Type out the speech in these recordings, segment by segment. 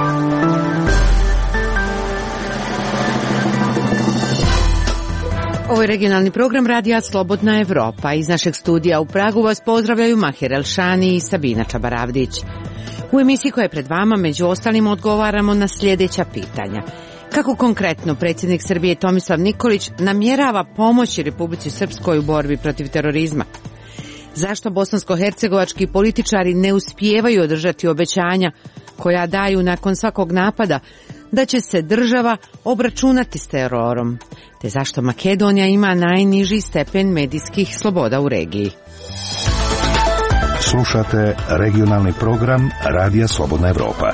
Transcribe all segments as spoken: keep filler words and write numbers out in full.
Ovo je regionalni program Radija Slobodna Evropa. Iz našeg studija u Pragu vas pozdravljaju Mahir Elšani i Sabina Čabaravdić. U emisiji koja je pred vama, među ostalim, odgovaramo na sljedeća pitanja. Kako konkretno predsjednik Srbije Tomislav Nikolić namjerava pomoći Republici Srpskoj u borbi protiv terorizma? Zašto bosansko-hercegovački političari ne uspijevaju održati obećanja koja daju nakon svakog napada da će se država obračunati s terorom? Te zašto Makedonija ima najniži stepen medijskih sloboda u regiji? Slušate regionalni program Radija Slobodna Evropa.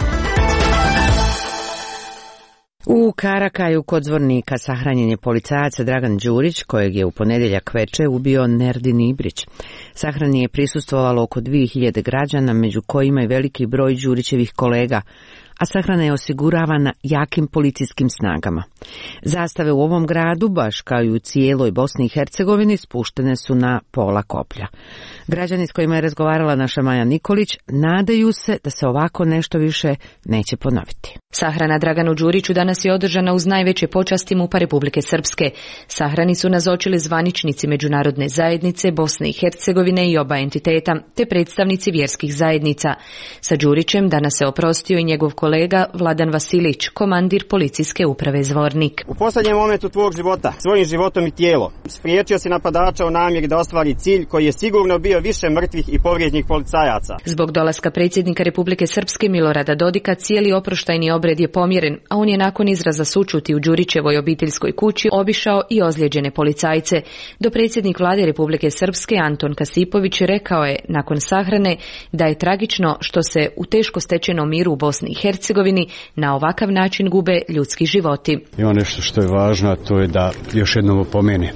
U Karakaju kod Zvornika sahranjen je policajac Dragan Đurić, kojeg je u ponedjeljak veče ubio Nerdin Ibrić. Sahrani je prisustvovalo oko dvije hiljade građana, među kojima i veliki broj Đurićevih kolega, a sahrana je osiguravana jakim policijskim snagama. Zastave u ovom gradu, baš kao i u cijeloj Bosni i Hercegovini, spuštene su na pola koplja. Građani s kojima je razgovarala naša Maja Nikolić nadaju se da se ovako nešto više neće ponoviti. Sahrana Draganu Đuriću danas je održana uz najveće počasti MUP-a Republike Srpske. Sahrani su nazočili zvaničnici međunarodne zajednice Bosne i Hercegovine i oba entiteta, te predstavnici vjerskih zajednica. Sa Đurićem danas se oprostio i njegov kolega Vladan Vasilić, komandir policijske uprave Zvornik. U posljednjem momentu tvog života, svojim životom i tijelo, spriječio si napadača u namjeri da ostvari cilj koji je sigurno bio više mrtvih i povrijeđenih policajaca. Zbog dolaska predsjednika Republike Srpske Milorada Dodika cijeli oproštajni obred je pomjeren, a on je nakon izraza sućuti u Đurićevoj obiteljskoj kući obišao i ozlijeđene policajce. Dopredsjednik vlade Republike Srpske Anton Kasipović rekao je nakon sahrane da je tragično što se u teško stečenom miru u Bosni i Hercegovini na ovakav način gube ljudski životi. Ima nešto što je važno, a to je da još jednom opomene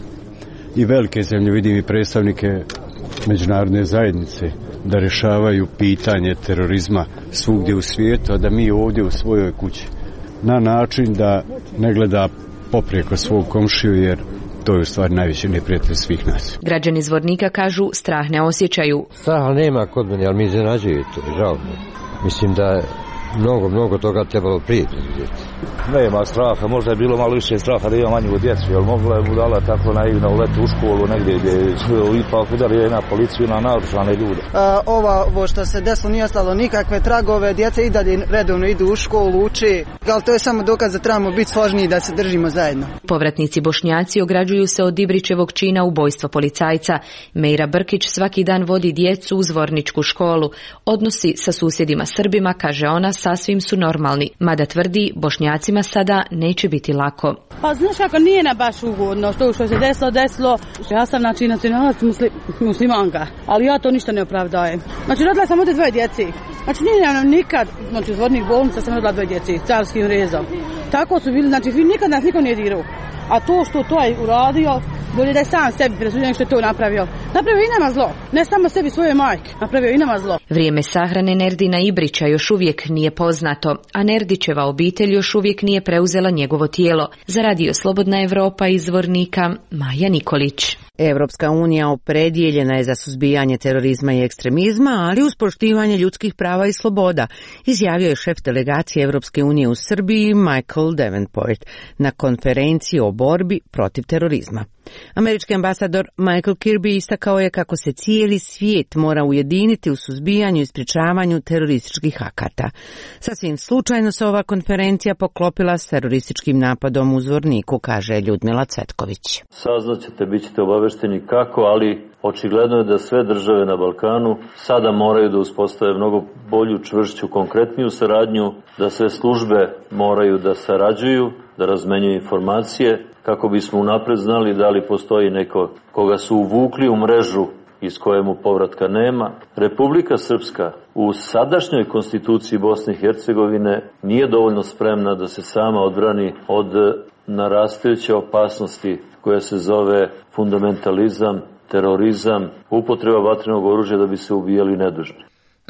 i velike zemlje, vidim i predstavnike međunarodne zajednice, da rješavaju pitanje terorizma svugdje u svijetu, a da mi ovdje u svojoj kući na način da ne gleda poprijeko svog komšiju, jer to je u stvari najveći neprijatelj svih nas. Građani Zvornika kažu strah ne osjećaju. Straha nema kod mene, ali mi iznenađuje to, žao mi. Mislim da je mnogo, mnogo toga trebalo prije predvidjeti. Nema straha, možda je bilo malo više straha da ima manju djecu, jer mogla je budala tako naivna uleti u školu negdje gdje je ipak udarila na policiju, na naoružane ljude. A, ova, ovo što se desilo nije ostalo nikakve tragove, djeca i dalje redovno idu u školu, uči, ali to je samo dokaz da trebamo biti složniji, da se držimo zajedno. Povratnici Bošnjaci ograđuju se od Ibrićevog čina ubojstva policajca. Mejra Brkić svaki dan vodi djecu u zvorničku školu. Odnosi sa susjedima Srbima, kaže ona, sasvim su normalni, mada tvrdi Bošnjacima sada neće biti lako. Pa znaš kako nije na baš ugodno što što se desilo, desilo. Ja sam znači nacionalac musli, muslimanka, ali ja to ništa ne opravdajem. Znači rodila sam ovdje dvoje djeci. Znači nije nam nikad, znači u Zvornik bolnica sam rodila dvoje djeci, carskim rezom. Tako su bili, znači nikad nas niko nije dirao. A to što to je uradio, bolje da je sam sebi presuđen što je to napravio. Napravio i nama zlo, ne samo sebi, svoje majke, napravio i nama zlo. Vrijeme sahrane Nerdina Ibrića još uvijek nije poznato, a Nerdićeva obitelj još uvijek nije preuzela njegovo tijelo. Za Radio Slobodna Evropa iz Zvornika, Maja Nikolić. Evropska unija opredjeljena je za suzbijanje terorizma i ekstremizma, ali uz poštivanje ljudskih prava i sloboda, izjavio je šef delegacije Evropske unije u Srbiji Michael Davenport na konferenciji o borbi protiv terorizma. Američki ambasador Michael Kirby istakao je kako se cijeli svijet mora ujediniti u suzbijanju i sprječavanju terorističkih akata. Sasvim slučajno se ova konferencija poklopila s terorističkim napadom u Zvorniku, kaže Ljudmila Cvetković. Saznaćete, bit ćete obavešteni kako, ali očigledno je da sve države na Balkanu sada moraju da uspostave mnogo bolju, čvršću, konkretniju saradnju, da sve službe moraju da sarađuju, da razmenjuju informacije, kako bismo unapred znali da li postoji neko koga su uvukli u mrežu iz koje mu povratka nema. Republika Srpska u sadašnjoj konstituciji Bosne i Hercegovine nije dovoljno spremna da se sama odbrani od narastajuće opasnosti koja se zove fundamentalizam, terorizam, upotreba vatrenog oružja da bi se ubijali nedužni.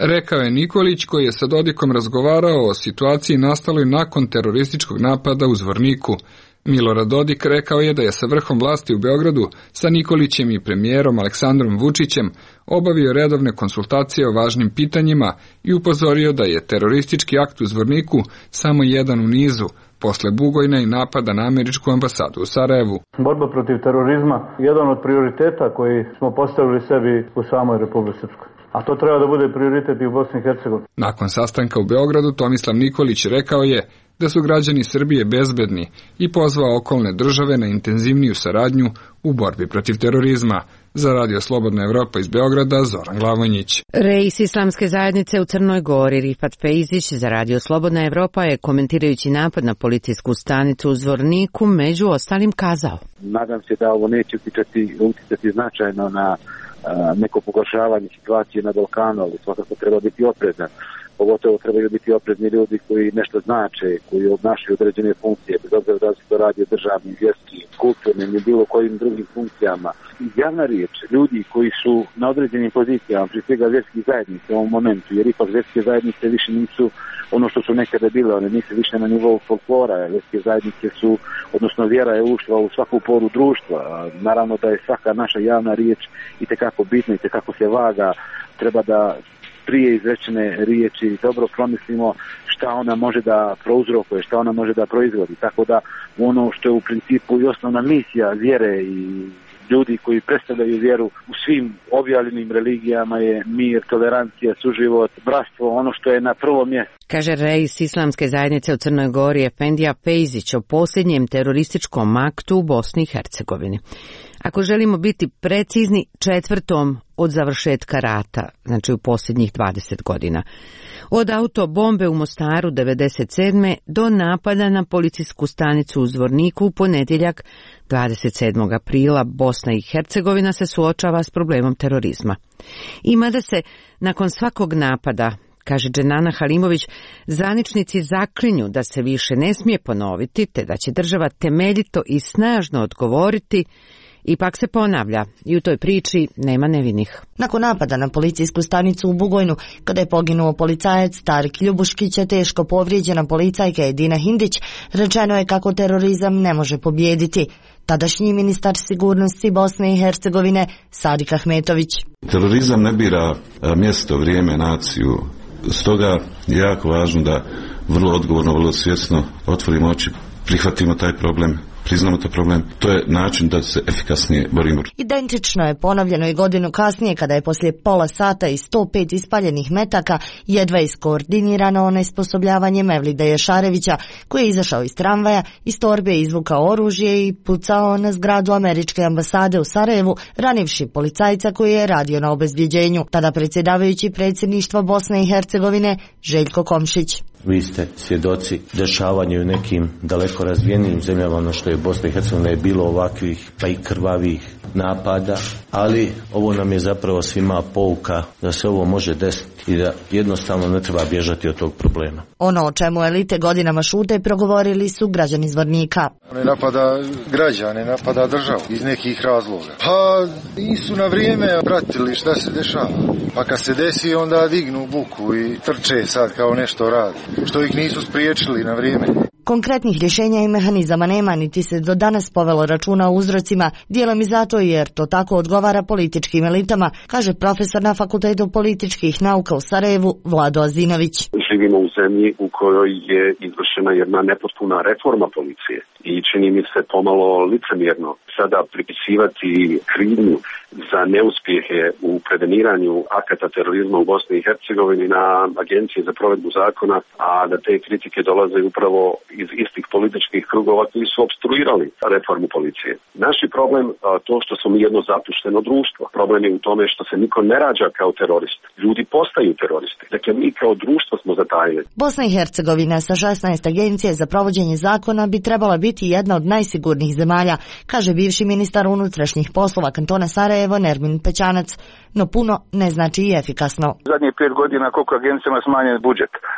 rekao je Nikolić, koji je sa Dodikom razgovarao o situaciji nastaloj nakon terorističkog napada u Zvorniku. Milorad Dodik rekao je da je sa vrhom vlasti u Beogradu, sa Nikolićem i premijerom Aleksandrom Vučićem, obavio redovne konsultacije o važnim pitanjima i upozorio da je teroristički akt u Zvorniku samo jedan u nizu, posle Bugojna i napada na američku ambasadu u Sarajevu. Borba protiv terorizma je jedan od prioriteta koji smo postavili sebi u samoj Republici Srpskoj. A to treba da bude prioritet i u Bosni i Hercegovini. Nakon sastanka u Beogradu, Tomislav Nikolić rekao je da su građani Srbije bezbedni i pozvao okolne države na intenzivniju saradnju u borbi protiv terorizma. Za Radio Slobodna Evropa iz Beograda, Zoran Glavonjić. Reis Islamske zajednice u Crnoj Gori, Rifat Fejzić, za Radio Slobodna Evropa je, komentirajući napad na policijsku stanicu u Zvorniku, među ostalim kazao: Nadam se da ovo neće uticati, uticati značajno na a, neko pogoršavanje situacije na Balkanu, ali svakako treba biti oprezan. Pogotovo trebaju biti oprezni ljudi koji nešto znače, koji obnašaju određene funkcije, bez obzira da se to radi o državnim, vjerskim, kulturnim i bilo kojim drugim funkcijama. Javna riječ, ljudi koji su na određenim pozicijama, prije svega vjerskih zajednica u ovom momentu, jer ipak vjerske zajednice više nisu ono što su nekada bile, one nisu više na nivou folklora, vjerske zajednice su, odnosno vjera je ušla u svaku poru društva. Naravno da je svaka naša javna riječ itekako bitna, itekako se vaga, treba da prije izrečene riječi dobro promislimo šta ona može da prouzrokuje, šta ona može da proizvodi. Tako da ono što je u principu i osnovna misija vjere i ljudi koji predstavljaju vjeru u svim objavljenim religijama je mir, tolerancija, suživot, bratstvo, ono što je na prvom mjestu. Kaže reis Islamske zajednice u Crnoj Gori Efendija Fejzić o posljednjem terorističkom aktu u Bosni i Hercegovini. Ako želimo biti precizni, četvrtom od završetka rata, znači u posljednjih dvadeset godina. Od autobombe u Mostaru devedeset sedme do napada na policijsku stanicu u Zvorniku u ponedjeljak dvadeset sedmog aprila Bosna i Hercegovina se suočava s problemom terorizma. I mada se nakon svakog napada, kaže Dženana Halimović, zvaničnici zaklinju da se više ne smije ponoviti, te da će država temeljito i snažno odgovoriti, ipak se ponavlja i u toj priči nema nevinih. Nakon napada na policijsku stanicu u Bugojnu, kada je poginuo policajac Tarik Ljubuškić, a teško povrijeđena policajka Edina Hindić, rečeno je kako terorizam ne može pobijediti. Tadašnji ministar sigurnosti Bosne i Hercegovine Sadik Ahmetović. Terorizam ne bira mjesto, vrijeme, naciju. Stoga je jako važno da vrlo odgovorno, vrlo svjesno otvorimo oči, prihvatimo taj problem, priznamo taj problem. To je način da se efikasnije borimo. Identično je ponovljeno i godinu kasnije, kada je poslije pola sata i sto pet ispaljenih metaka jedva iskoordinirano onesposobljavanje Mevlida Ješarevića, koji je izašao iz tramvaja, iz torbe izvukao oružje i pucao na zgradu američke ambasade u Sarajevu, ranivši policajca koji je radio na obezbjeđenju, tada predsjedavajući predsjedništva Bosne i Hercegovine Željko Komšić. Vi ste svjedoci dešavanja u nekim daleko razvijenijim zemljama, ono što je Bosna i Hercegovina, je bilo ovakvih pa i krvavih napada, ali ovo nam je zapravo svima pouka da se ovo može desiti i da jednostavno ne treba bježati od tog problema. Ono o čemu elite godinama šute progovorili su građani Zvornika. Ne napada građane, napada državu iz nekih razloga. Pa nisu na vrijeme pratili šta se dešava. Pa kad se desi onda dignu buku i trče sad kao nešto radi, što ih nisu spriječili na vrijeme. Konkretnih rješenja i mehanizama nema, niti se do danas povelo računa o uzrocima, dijelom i zato jer to tako odgovara političkim elitama, kaže profesor na Fakultetu političkih nauka u Sarajevu Vlado Azinović. Živimo u zemlji u kojoj je izvršena jedna nepotpuna reforma policije i čini mi se pomalo licemjerno sada pripisivati krivnju za neuspjehe u preveniranju akata terorizma u Bosni i Hercegovini na Agencije za provedbu zakona, a da te kritike dolaze upravo iz istih političkih krugova koji su opstruirali reformu policije. Naš je problem to što smo mi jedno zapušteno društvo. Problem je u tome što se niko ne rađa kao terorist. Ljudi postaju teroristi. Dakle, mi kao društvo smo zatajili. Bosna i Hercegovina sa šesnaest agencije za provođenje zakona bi trebala biti jedna od najsigurnijih zemalja, kaže bivši ministar unutrašnjih poslova kantona Sarajevo Nermin Pećanac, no puno ne znači i efikasno. Zadnjih pet godina koliko agencijama smanjen budžet,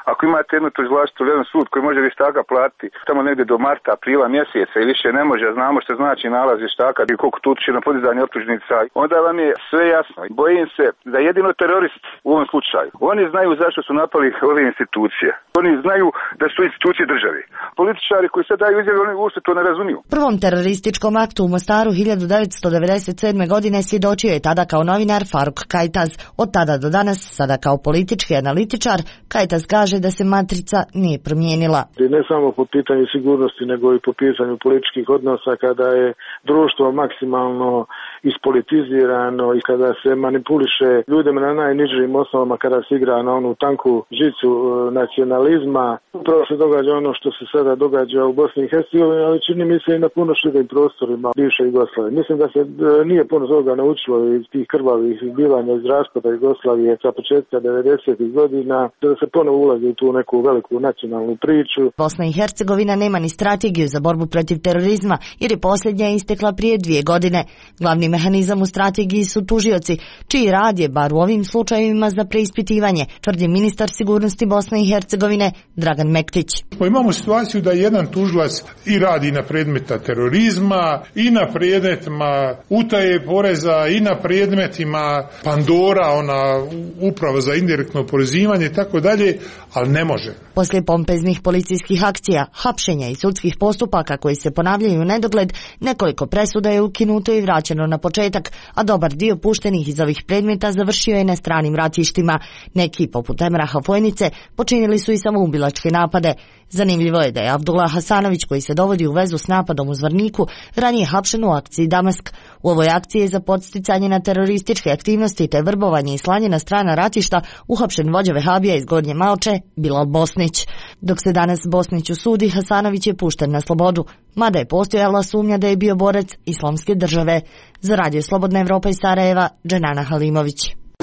Ako imate jednu tužilaštvo ili jedan sud koji može vještaka platiti tamo negdje do marta, aprila mjeseca i više ne može, znamo što znači nalaz vještaka i koliko tu utiče na podizanje optužnica, onda vam je sve jasno. Bojim se da jedino terorist u ovom slučaju, oni znaju zašto su napali ove institucije. Oni znaju da su institucije države. Političari koji sad daju izjave, oni uopšte to ne razumiju. Prvom terorističkom aktu u Mostaru hiljadu devetsto devedeset sedme. godine svjedočio je tada kao novinar Faruk Kajtaz. Od tada do danas, sada kao politički analitičar, Kajtaz kaže da se matrica nije promijenila. Ne samo po pitanju sigurnosti, nego i po pitanju političkih odnosa, kada je društvo maksimalno ispolitizirano i kada se manipuliše ljudima na najnižim osnovama, kada se igra na onu tanku žicu nacionalizma. Upravo se događa ono što se sada događa u Bosni i Hercegovini, ali čini mi se i na puno širim prostorima bivše Jugoslavije. Mislim da se nije puno toga naučilo iz tih krvavih zbivanja iz raspada Jugoslavije sa početka devedesetih godina, da se ponovo ulazi u tu neku veliku nacionalnu priču. Bosna i Hercegovina nema ni strategiju za borbu protiv terorizma, jer je posljednja istekla prije dvije godine. Glavni mehanizam u strategiji su tužioci, čiji rad je, bar u ovim slučajevima, za preispitivanje, tvrdi ministar sigurnosti Bosne i Hercegovine Dragan Mektić. Pa imamo situaciju da jedan tužilac i radi na predmeta terorizma, i na predmetima utaje poreza, i na predmetima Pandora, ona uprava za indirektno oporezivanje i tako dalje, ali ne može. Poslije pompeznih policijskih akcija, hapšenja i sudskih postupaka koji se ponavljaju u nedogled, nekoliko presuda je ukinuto i vraćeno na početak, a dobar dio puštenih iz ovih predmeta završio je na stranim ratištima. Neki, poput Emraha Fojnice, počinili su i samoubilačke napade. Zanimljivo je da je Abdullah Hasanović, koji se dovodi u vezu s napadom u Zvorniku, ranije hapšen u akciji Damask. U ovoj akciji je za podsticanje na terorističke aktivnosti te vrbovanje i slanje na strana ratišta uhapšen vođa Vehabija iz Gornje Malče, Bilal Bosnić. Dok se danas Bosniću sudi, Hasanović je pušten na slobodu, mada je postojala sumnja da je bio borac Islamske države. Za Radio Slobodna Evropa iz Sarajeva, Dženana Halimović.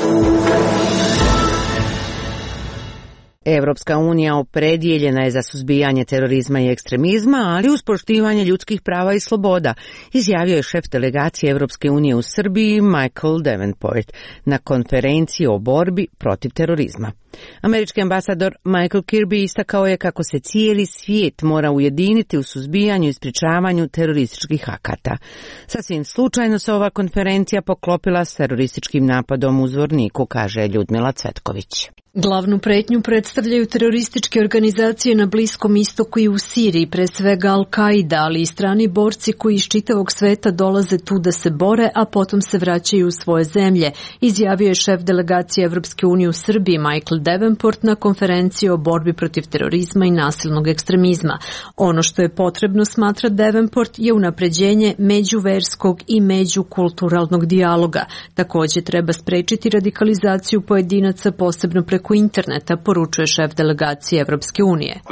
Evropska unija opredijeljena je za suzbijanje terorizma i ekstremizma, ali uz poštivanje ljudskih prava i sloboda, izjavio je šef delegacije Evropske unije u Srbiji Michael Davenport na konferenciji o borbi protiv terorizma. Američki ambasador Michael Kirby istakao je kako se cijeli svijet mora ujediniti u suzbijanju i sprječavanju terorističkih akata. Sasvim slučajno se ova konferencija poklopila s terorističkim napadom u Zvorniku, kaže Ljudmila Cvetković. Glavnu pretnju predstavljaju terorističke organizacije na Bliskom istoku i u Siriji, pre svega Al-Qaida, ali i strani borci koji iz čitavog sveta dolaze tu da se bore, a potom se vraćaju u svoje zemlje, izjavio je šef delegacije Evropske unije u Srbiji Michael Davenport na konferenciji o borbi protiv terorizma i nasilnog ekstremizma. Ono što je potrebno, smatra Davenport, je unapređenje međuverskog i međukulturalnog dijaloga. Također treba sprečiti radikalizaciju pojedinaca, posebno preko preko interneta, poručuje šef delegacije Evropske unije.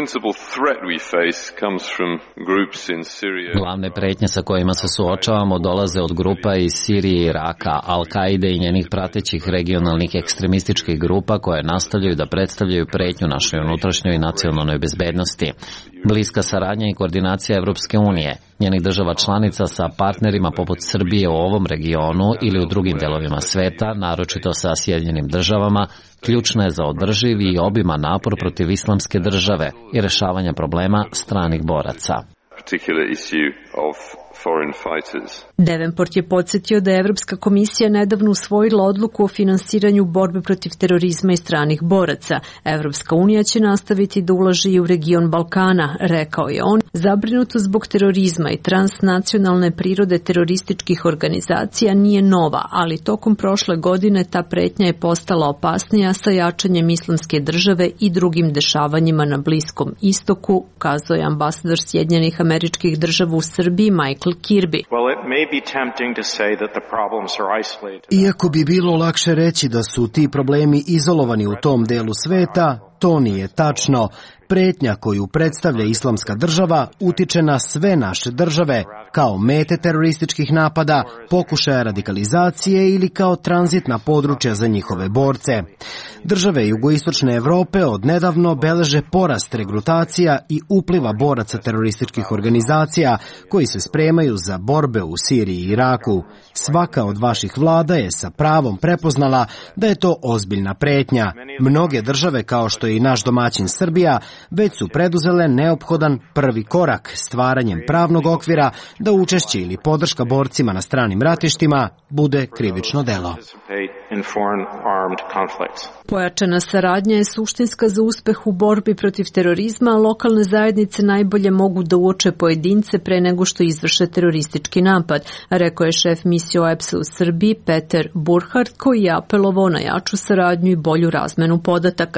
Glavne pretnje sa kojima se suočavamo dolaze od grupa iz Sirije i Iraka, Al-Qaide i njenih pratećih regionalnih ekstremističkih grupa koje nastavljaju da predstavljaju pretnju našoj unutrašnjoj i nacionalnoj bezbednosti. Bliska saradnja i koordinacija Evropske unije, njenih država članica sa partnerima poput Srbije u ovom regionu ili u drugim delovima sveta, naročito sa Sjedinjenim državama, ključna je za održiv i obiman napor protiv islamske države i rešavanja problema stranih boraca. Davenport je podsjetio da je Evropska komisija nedavno usvojila odluku o finansiranju borbe protiv terorizma i stranih boraca. Evropska unija će nastaviti da ulaže i u region Balkana, rekao je on. Zabrinutost zbog terorizma i transnacionalne prirode terorističkih organizacija nije nova, ali tokom prošle godine ta pretnja je postala opasnija sa jačanjem islamske države i drugim dešavanjima na Bliskom istoku, kazao je ambasador Sjedinjenih Američkih Država u Srbiji Michael Kirby. Iako bi bilo lakše reći da su ti problemi izolovani u tom delu sveta, to nije tačno. Pretnja koju predstavlja Islamska država utiče na sve naše države, kao mete terorističkih napada, pokušaja radikalizacije ili kao tranzitna područja za njihove borce. Države jugoistočne Evrope odnedavno beleže porast regrutacija i upliva boraca terorističkih organizacija koji se spremaju za borbe u Siriji i Iraku. Svaka od vaših vlada je sa pravom prepoznala da je to ozbiljna pretnja. Mnoge države, kao što je i naš domaćin Srbija, već su preduzele neophodan prvi korak stvaranjem pravnog okvira da učešće ili podrška borcima na stranim ratištima bude krivično delo. Pojačana saradnja je suštinska za uspeh u borbi protiv terorizma, a lokalne zajednice najbolje mogu da uoče pojedince pre nego što izvrše teroristički napad, rekao je šef misije O E P S-a u Srbiji Peter Burkhardt, koji je apelovao na jaču saradnju i bolju razmenu podataka.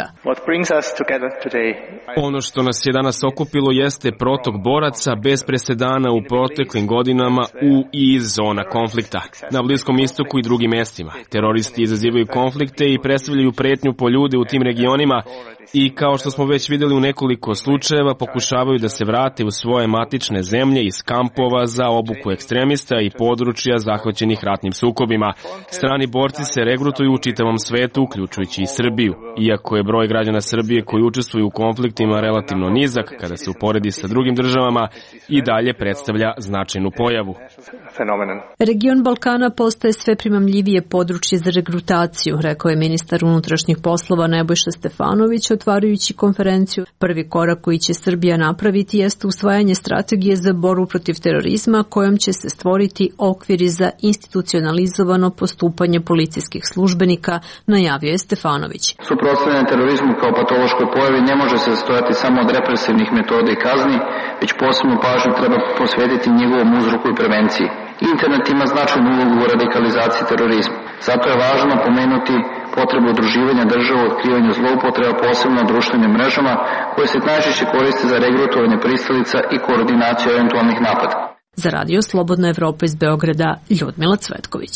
Ono što nas je danas okupilo jeste protok boraca bez presedana u proteklim godinama u i iz zona konflikta, na Bliskom istoku i drugim mestima. Teroristi izazivaju konflikte i predstavljaju pretnju po ljude u tim regionima i, kao što smo već videli u nekoliko slučajeva, pokušavaju da se vrate u svoje matične zemlje iz kampova za obuku ekstremista i područja zahvaćenih ratnim sukobima. Strani borci se regrutuju u čitavom svetu, uključujući i Srbiju. Iako je broj građana Srbije koji učestvuju u konfliktima relativno nizak, kada se uporedi sa drugim državama, i dalje predstavlja značajnu pojavu. Region Balkana postaje sve primamljivije područje za regrutaciju, rekao je ministar unutrašnjih poslova Nebojša Stefanović, otvarajući konferenciju. Prvi korak koji će Srbija napraviti jeste usvajanje strategije za borbu protiv terorizma, kojom će se stvoriti okviri za institucionalizovano postupanje policijskih službenika, najavio je Stefanović. Suprotstavljanje terorizmu kao patološkoj pojavi ne može se sastojati samo od represivnih metoda i kazni, već posebnu pažnju treba posvetiti njegovom uzroku i prevenciji. Internet ima značajnu ulogu u radikalizaciji terorizma. Zato je važno pomenuti potrebu udruživanja država u otkrivanju zloupotreba, posebno na društvenim mrežama, koje se najčešće koriste za regrutovanje pristalica i koordinaciju eventualnih napada. Za Radio Slobodna Evropa iz Beograda, Ljudmila Cvetković.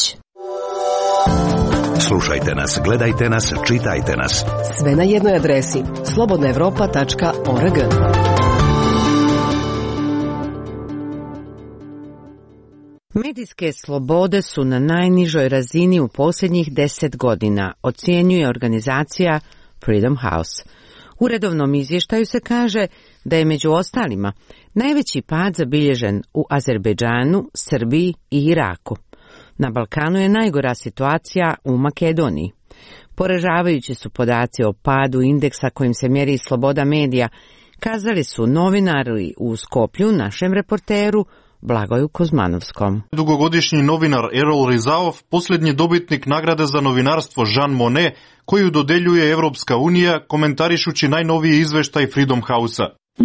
Slušajte nas, gledajte nas, čitajte nas. Sve na jednoj adresi slobodna evropa tačka org. Medijske slobode su na najnižoj razini u posljednjih deset godina, ocjenjuje organizacija Freedom House. U redovnom izvještaju se kaže da je među ostalima najveći pad zabilježen u Azerbejdžanu, Srbiji i Iraku. Na Balkanu je najgora situacija u Makedoniji. Poražavajući su podaci o padu indeksa kojim se mjeri sloboda medija, kazali su novinari u Skoplju našem reporteru Blagoju Kozmanovskom. Dugogodišnji novinar Erol Rizaov, posljednji dobitnik nagrade za novinarstvo Jean Monnet, koju dodeljuje Evropska unija, komentarišući najnoviji izveštaj Freedom House-a.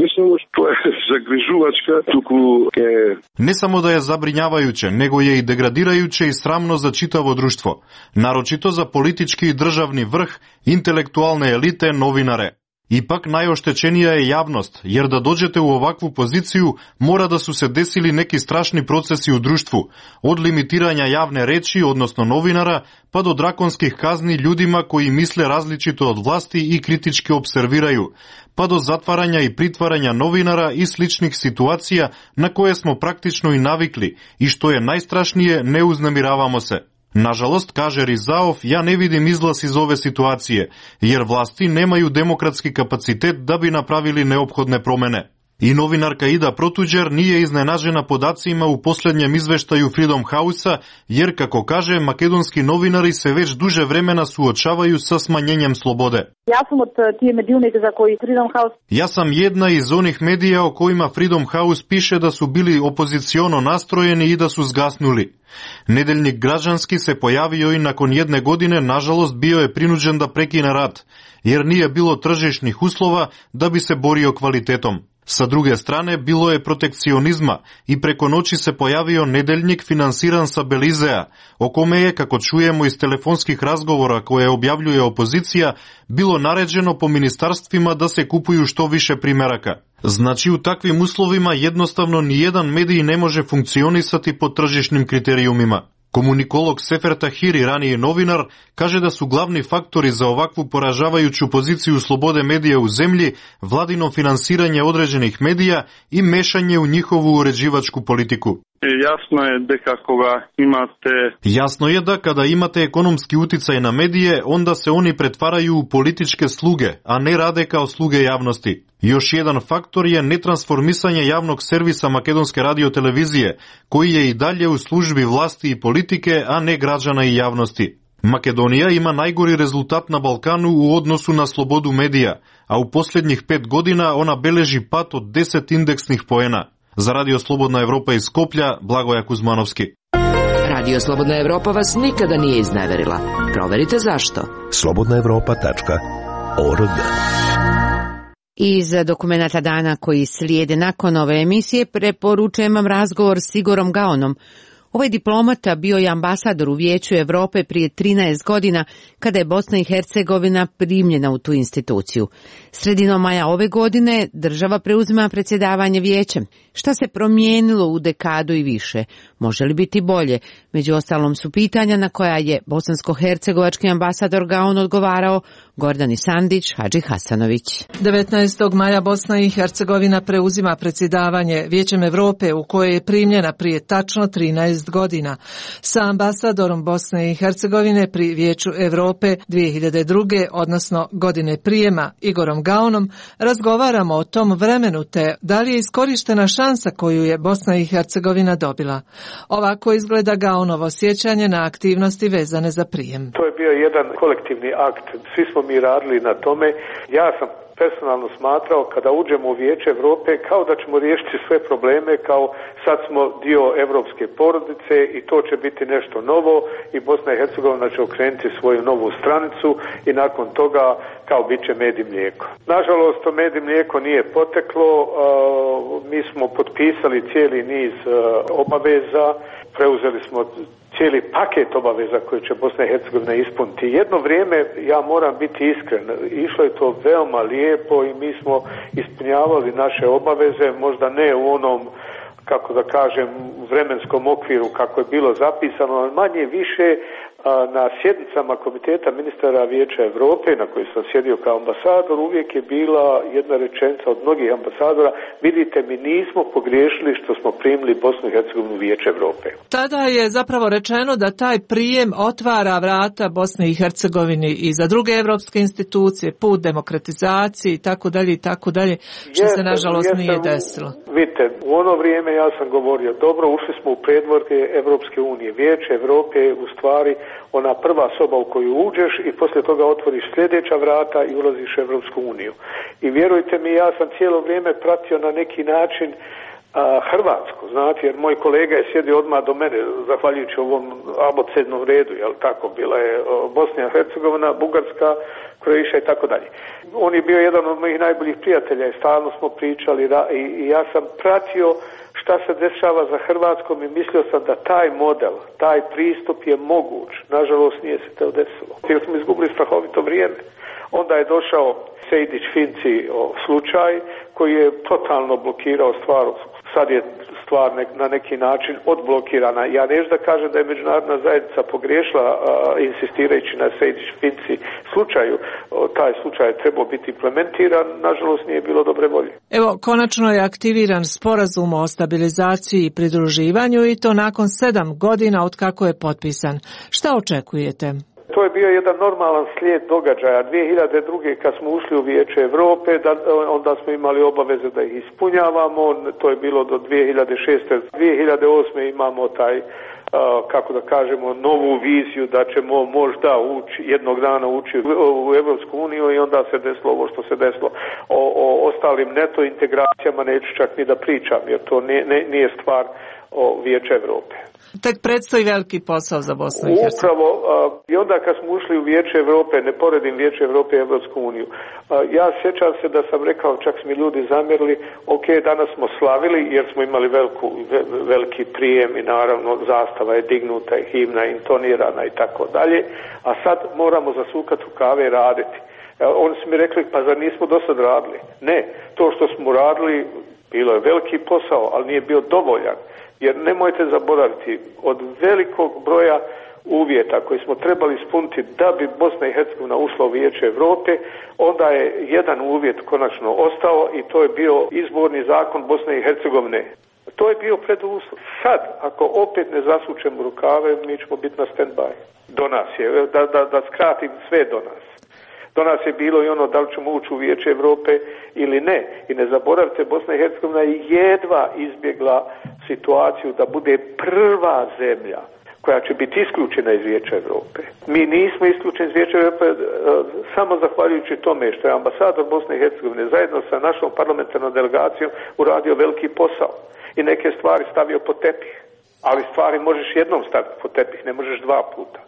Ne samo da je zabrinjavajuće, nego je i degradirajuće i sramno za čitavo društvo, naročito za politički i državni vrh, intelektualne elite, novinare. Ipak najoštećenija je javnost, jer da dođete u ovakvu poziciju mora da su se desili neki strašni procesi u društvu, od limitiranja javne reči, odnosno novinara, pa do drakonskih kazni ljudima koji misle različito od vlasti i kritički observiraju, pa do zatvaranja i pritvaranja novinara i sličnih situacija na koje smo praktično i navikli i što je najstrašnije, ne uznemiravamo se. Nažalost, kaže Rizaov, ja ne vidim izlaz iz ove situacije, jer vlasti nemaju demokratski kapacitet da bi napravili neophodne promene. I novinarka Ida Protuđer nije iznenađena podacima u posljednjem izveštaju Freedom House-a, jer, kako kaže, makedonski novinari se već duže vremena suočavaju sa smanjenjem slobode. Ja sam od tije medijunike za koji Freedom House... Ja sam jedna iz onih medija o kojima Freedom House piše da su bili opoziciono nastrojeni i da su zgasnuli. Nedeljnik Građanski se pojavio i nakon jedne godine, nažalost, bio je prinuđen da prekine rad, jer nije bilo tržišnih uslova da bi se borio kvalitetom. Sa druge strane, bilo je protekcionizma i preko noći se pojavio nedeljnik finansiran sa Belizea, o kome je, kako čujemo iz telefonskih razgovora koje objavljuje opozicija, bilo naređeno po ministarstvima da se kupuju što više primeraka. Znači, u takvim uslovima jednostavno nijedan medij ne može funkcionisati po tržišnim kriterijumima. Komunikolog Sefer Tahiri, raniji novinar, kaže da su glavni faktori za ovakvu poražavajuću poziciju slobode medija u zemlji vladino finansiranje određenih medija i mešanje u njihovu uređivačku politiku. Jasno je da kakoga imate... Jasno je da kada imate ekonomski uticaj na medije, onda se oni pretvaraju u političke sluge, a ne rade kao sluge javnosti. Još jedan faktor je netransformisanje javnog servisa Makedonske radiotelevizije, koji je i dalje u službi vlasti i politike, a ne građana i javnosti. Makedonija ima najgori rezultat na Balkanu u odnosu na slobodu medija, a u posljednjih pet godina ona beleži pad od deset indeksnih poena. Za Radio Slobodna Evropa iz Skoplja, Blagoja Kuzmanovski. Radio Slobodna Evropa vas nikada nije izneverila. Proverite zašto. slobodna evropa tačka org. Iz dokumenata dana koji slijede nakon ove emisije preporučujem vam razgovor s Igorom Gaonom. Ovaj diplomata bio je ambasador u Vijeću Evrope prije trinaest godina kada je Bosna i Hercegovina primljena u tu instituciju. Sredinom maja ove godine država preuzima predsjedavanje Vijećem. Šta se promijenilo u dekadu i više? Može li biti bolje? Među ostalom su pitanja na koja je bosansko-hercegovački ambasador Gaon odgovarao Gordani Sandić, Hadži Hasanović. devetnaestog maja Bosna i Hercegovina preuzima predsjedavanje Vijećem Evrope u koje je primljena prije tačno trinaest godina. Sa ambasadorom Bosne i Hercegovine pri Vijeću Evrope dvije hiljade druge. odnosno godine prijema Igorom Gaonom razgovaramo o tom vremenu te da li je iskorištena šansa koju je Bosna i Hercegovina dobila. Ovako izgleda Gaonovo sjećanje na aktivnosti vezane za prijem. To je bio jedan kolektivni akt. Svi smo mi radili na tome. Ja sam personalno smatrao kada uđemo u Vijeće Evrope kao da ćemo riješiti sve probleme, kao sad smo dio evropske porodice i to će biti nešto novo i Bosna i Hercegovina će okrenuti svoju novu stranicu i nakon toga kao bit će med i mlijeko. Nažalost, to med i mlijeko nije poteklo, mi smo potpisali cijeli niz obaveza, preuzeli smo cijeli paket obaveza koje će Bosna i Hercegovina ispuniti. Jedno vrijeme, ja moram biti iskren, išlo je to veoma lijepo i mi smo ispunjavali naše obaveze, možda ne u onom, kako da kažem, vremenskom okviru kako je bilo zapisano, ali manje više na sjednicama Komiteta ministara Vijeća Evrope, na kojoj sam sjedio kao ambasador, uvijek je bila jedna rečenica od mnogih ambasadora: vidite, mi nismo pogriješili što smo primili Bosnu i Hercegovinu u Vijeće Evrope. Tada je zapravo rečeno da taj prijem otvara vrata Bosni i Hercegovini i za druge evropske institucije, put demokratizaciji i tako dalje i tako dalje, što se nažalost nije desilo. Vidite, u ono vrijeme ja sam govorio, dobro, ušli smo u predvorke Evropske unije. Vijeće Evrope je u stvari ona prva soba u koju uđeš i poslije toga otvoriš sljedeća vrata i ulaziš u Evropsku uniju. I vjerujte mi, ja sam cijelo vrijeme pratio na neki način a, Hrvatsku, znate, jer moj kolega je sjedio odmah do mene, zahvaljujući ovom abecednom redu, jel tako, bila je Bosna i Hercegovina, Bugarska, Kroatija i tako dalje. On je bio jedan od mojih najboljih prijatelja i stalno smo pričali i, i ja sam pratio šta se dešava za Hrvatskom i mislio sam da taj model, taj pristup je moguć. Nažalost nije se to desilo. Jer smo izgubili strahovito vrijeme. Onda je došao Sejdić-Finci slučaj koji je totalno blokirao stvar. Sad je stvar na neki način odblokirana. Ja neću da kažem da je međunarodna zajednica pogriješila a, insistirajući na Sejdić-Finci slučaju. O, taj slučaj je trebao biti implementiran, nažalost nije bilo dobre volje. Evo, konačno je aktiviran sporazum o stabilizaciji i pridruživanju i to nakon sedam godina od kako je potpisan. Šta očekujete? To je bio jedan normalan slijed događaja. dvije hiljade druge. kad smo ušli u Vijeće Evrope, da, onda smo imali obaveze da ih ispunjavamo. To je bilo do dvije hiljade šeste. dvije hiljade osme. imamo taj, kako da kažemo, novu viziju da ćemo možda ući, jednog dana ući u Evropsku uniju i onda se desilo ovo što se desilo. O, o ostalim neto integracijama neću čak ni da pričam, jer to nije, ne, nije stvar o Vijeće Evrope. Tek predstoji veliki posao za Bosnu i Hercegovinu. Upravo, a, i onda kad smo ušli u Vijeće Evrope, ne poredim Vijeće Evrope i Evropsku uniju, a, ja sjećam se da sam rekao, čak su mi ljudi zamjerili, ok, danas smo slavili jer smo imali veliku, ve, veliki prijem i naravno zastava je dignuta i himna je intonirana i tako dalje, a sad moramo zasukati rukave i raditi. A, oni su mi rekli, pa zar nismo do sad radili? Ne, to što smo radili bilo je veliki posao, ali nije bio dovoljan. Jer nemojte zaboraviti, od velikog broja uvjeta koji smo trebali ispuniti da bi Bosna i Hercegovina ušla u Vijeće Evrope, onda je jedan uvjet konačno ostao i to je bio izborni zakon Bosne i Hercegovine. To je bio preduslov. Sad, ako opet ne zasučemo rukave, mi ćemo biti na stand-by. Do nas je, da, da, da skratim sve do nas. Do nas je bilo i ono da li ćemo ući u Vijeće Evrope ili ne. I ne zaboravite, Bosna i Hercegovina je jedva izbjegla situaciju da bude prva zemlja koja će biti isključena iz Vijeća Europe. Mi nismo isključeni iz Vijeća Europe samo zahvaljujući tome što je ambasador Bosne i Hercegovine zajedno sa našom parlamentarnom delegacijom uradio veliki posao i neke stvari stavio pod tepih. Ali stvari možeš jednom staviti pod tepih, ne možeš dva puta.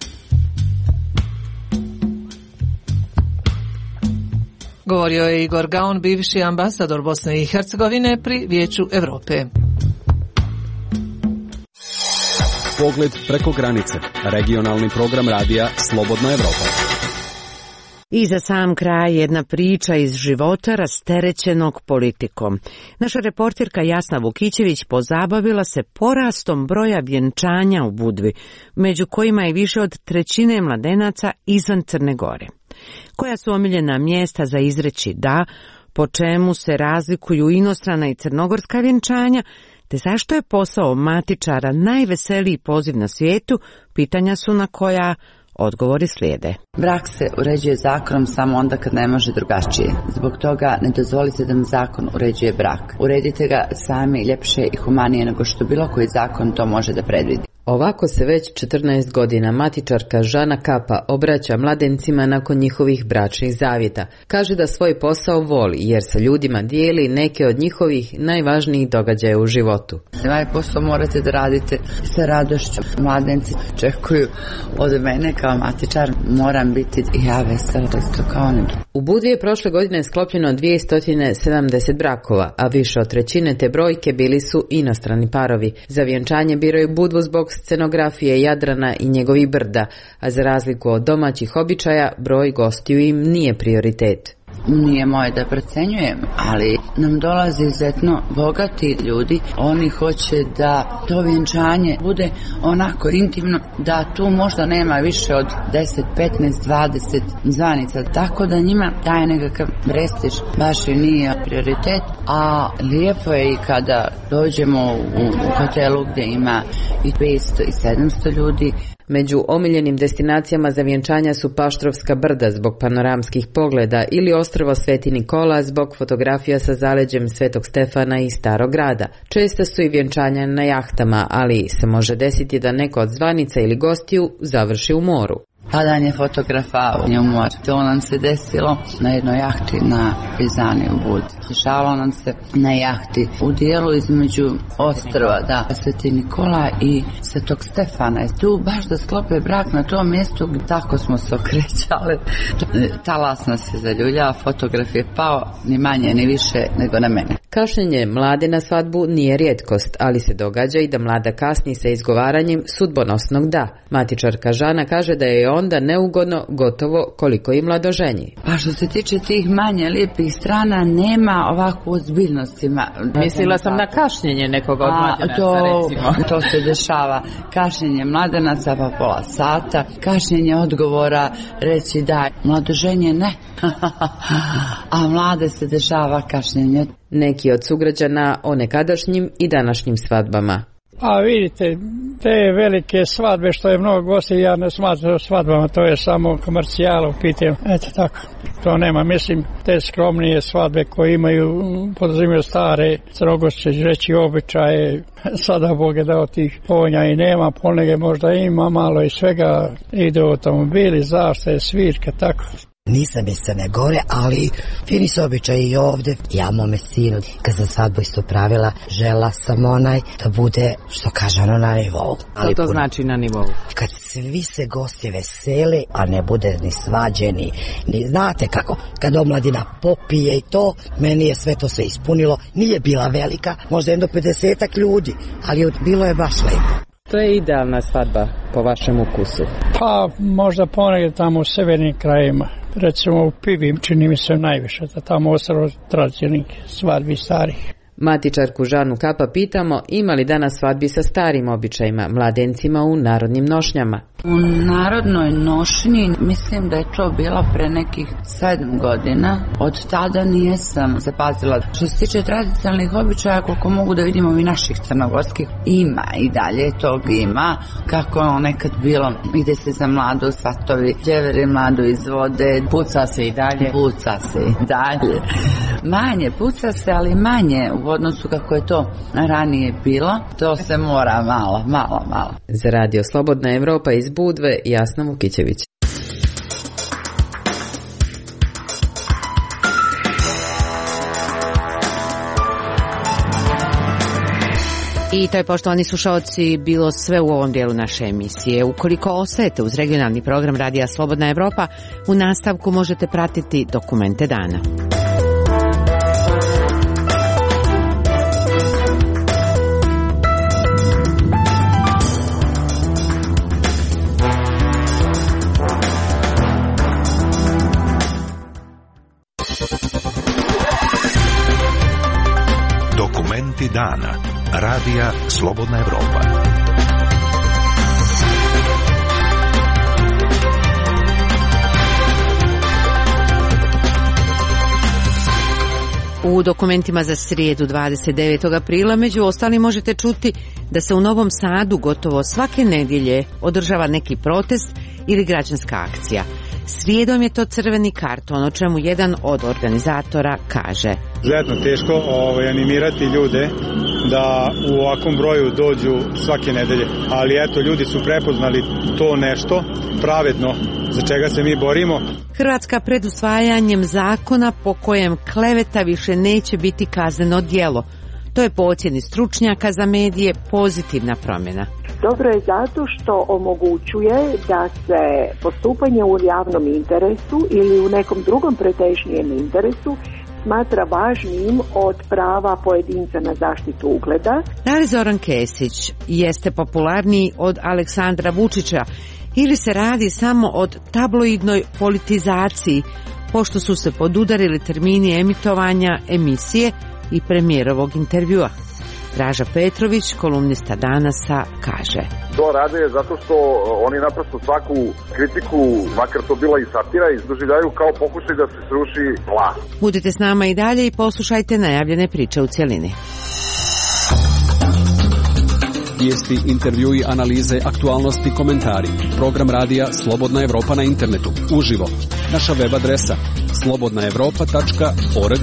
Govorio je Igor Gaun, bivši ambasador Bosne i Hercegovine pri Vijeću Europe. Pogled preko granice. Regionalni program radija Slobodna Evropa. I za sam kraj jedna priča iz života rasterećenog politikom. Naša reporterka Jasna Vukićević pozabavila se porastom broja vjenčanja u Budvi, među kojima je više od trećine mladenaca izvan Crne Gore. Koja su omiljena mjesta za izreći da, po čemu se razlikuju inostrana i crnogorska vjenčanja, te zašto je posao matičara najveseliji poziv na svijetu, pitanja su na koja odgovori slijede. Brak se uređuje zakonom samo onda kad ne može drugačije. Zbog toga ne dozvolite da vam zakon uređuje brak. Uredite ga sami ljepše i humanije nego što bilo koji zakon to može da predvidi. Ovako se već četrnaest godina matičarka Žana Kapa obraća mladencima nakon njihovih bračnih zavjeta. Kaže da svoj posao voli jer sa ljudima dijeli neke od njihovih najvažnijih događaja u životu. Ovaj posao morate da radite sa radošću. Mladenci čekuju od mene kao matičar, moram biti i ja vesela isto kao oni. U Budvi je prošle godine sklopljeno dvjesto sedamdeset brakova, a više od trećine te brojke bili su inostrani parovi. Za vjenčanje biraju Budvu zbog scenografije Jadrana i njegovih brda, a za razliku od domaćih običaja, broj gostiju im nije prioritet. Nije moje da procenjujem, ali nam dolazi izuzetno bogati ljudi. Oni hoće da to vjenčanje bude onako intimno, da tu možda nema više od deset, petnaest, dvadeset zvanica, tako da njima taj nekakav prestiž baš i nije prioritet. A lijepo je i kada dođemo u, u hotelu gdje ima i petsto i sedamsto ljudi. Među omiljenim destinacijama za vjenčanja su Paštrovska brda zbog panoramskih pogleda ili ostrvo Sveti Nikola zbog fotografija sa zaleđem Svetog Stefana i Starog grada. Česta su i vjenčanja na jahtama, ali se može desiti da neko od zvanica ili gostiju završi u moru. Padanje fotografa u mor. To nam se desilo na jednoj jahti na Prizani u Budvi. Dešavalo nam se na jahti u dijelu između ostrva, da, Sveti Nikola i Svetog Stefana. I tu baš da sklope brak na tom mjestu, tako smo se okrećali. Talas nas je zaljulja, fotograf je pao ni manje ni više nego na mene. Kašnjenje mlade na svadbu nije rijetkost, ali se događa i da mlada kasni sa izgovaranjem sudbonosnog da. Matičarka Žana kaže da je onda neugodno gotovo koliko i mladoženji. Pa što se tiče tih manje lijepih strana, nema ovakvu ozbiljnosti. Mislila sam na kašnjenje nekog od mladenaca, to, recimo. To se dešava. Kašnjenje mladenaca pa pola sata, kašnjenje odgovora, reći da, mladoženje ne. A mlade se dešava kašnjenje. Neki od sugrađana o nekadašnjim i današnjim svadbama. A vidite, te velike svadbe što je mnogo gosti, ja ne smatram svadbama, to je samo komercijala u pitanju. Eto tako, to nema. Mislim, te skromnije svadbe koje imaju, podrazumiju stare crnogorske reći običaje, sada Bog je dao tih ponja i nema, ponege možda ima, malo i svega, ide automobili, zaštite, svirke, tako. Nisam iz Crne Gore, ali fini su običaji i ovdje. Ja mome sinu, kad sam svadbu isto pravila, žela sam onaj da bude, što kaže ono, na nivou. Što to znači na nivou? Kad svi se gosti vesele, a ne bude ni svađeni, ni znate kako, kad omladina popije i to, meni je sve to se ispunilo. Nije bila velika, možda jedno pedesetak ljudi, ali bilo je baš lepo. To je idealna svadba po vašem ukusu? Pa možda ponegdje tamo u severnim krajima. Recimo u Pivim čini mi se najviše, da tamo ostalo tradicionalnih svadbi starih. Matičarku Žanu Kapa pitamo ima li danas svadbi sa starim običajima, mladencima u narodnim nošnjama. U narodnoj nošnji mislim da je to bilo pre nekih sedam godina. Od tada nijesam zapazila. Što se tiče tradicionalnih običaja, koliko mogu da vidimo i naših crnogorskih, ima i dalje tog ima. Kako je nekad bilo, ide se za mladu svatovi, djeveri mladu izvode, puca se i dalje. Puca se i dalje. Manje, puca se, ali manje u u odnosu kako je to ranije bilo. To se mora malo, malo, malo. Za Radio Slobodna Evropa iz Budve, Jasna Vukićević. I to je, poštovani slušalci, bilo sve u ovom dijelu naše emisije. Ukoliko ostajete uz regionalni program Radija Slobodna Evropa, u nastavku možete pratiti dokumente dana. Dokumenti dana. Radija Slobodna Evropa. U dokumentima za srijedu dvadeset devetog aprila među ostalim možete čuti da se u Novom Sadu gotovo svake nedjelje održava neki protest ili građanska akcija. Srijedom je to crveni karton, o čemu jedan od organizatora kaže: izuzetno teško ovaj, animirati ljude da u ovakvom broju dođu svake nedelje, ali eto, ljudi su prepoznali to nešto pravedno za čega se mi borimo. Hrvatska pred usvajanjem zakona po kojem kleveta više neće biti kazneno djelo. To je po ocjeni stručnjaka za medije pozitivna promjena. Dobro je zato što omogućuje da se postupanje u javnom interesu ili u nekom drugom pretežnijem interesu smatra važnijim od prava pojedinca na zaštitu ugleda. Da li Zoran Kesić jeste popularniji od Aleksandra Vučića ili se radi samo o tabloidnoj politizaciji, pošto su se podudarili termini emitovanja emisije i premijerovog intervjua? Draža Petrović, kolumnista Danasa, kaže: to rade zato što oni naprosto svaku kritiku, makar to bila i satira, izdoživljaju kao pokušaj da se sruši vlast. Budite s nama i dalje i poslušajte najavljene priče u cjelini. Vijesti, intervjui, analize, aktualnosti, komentari. Program radija Slobodna Evropa na internetu. Uživo. Naša web adresa slobodna evropa tačka org.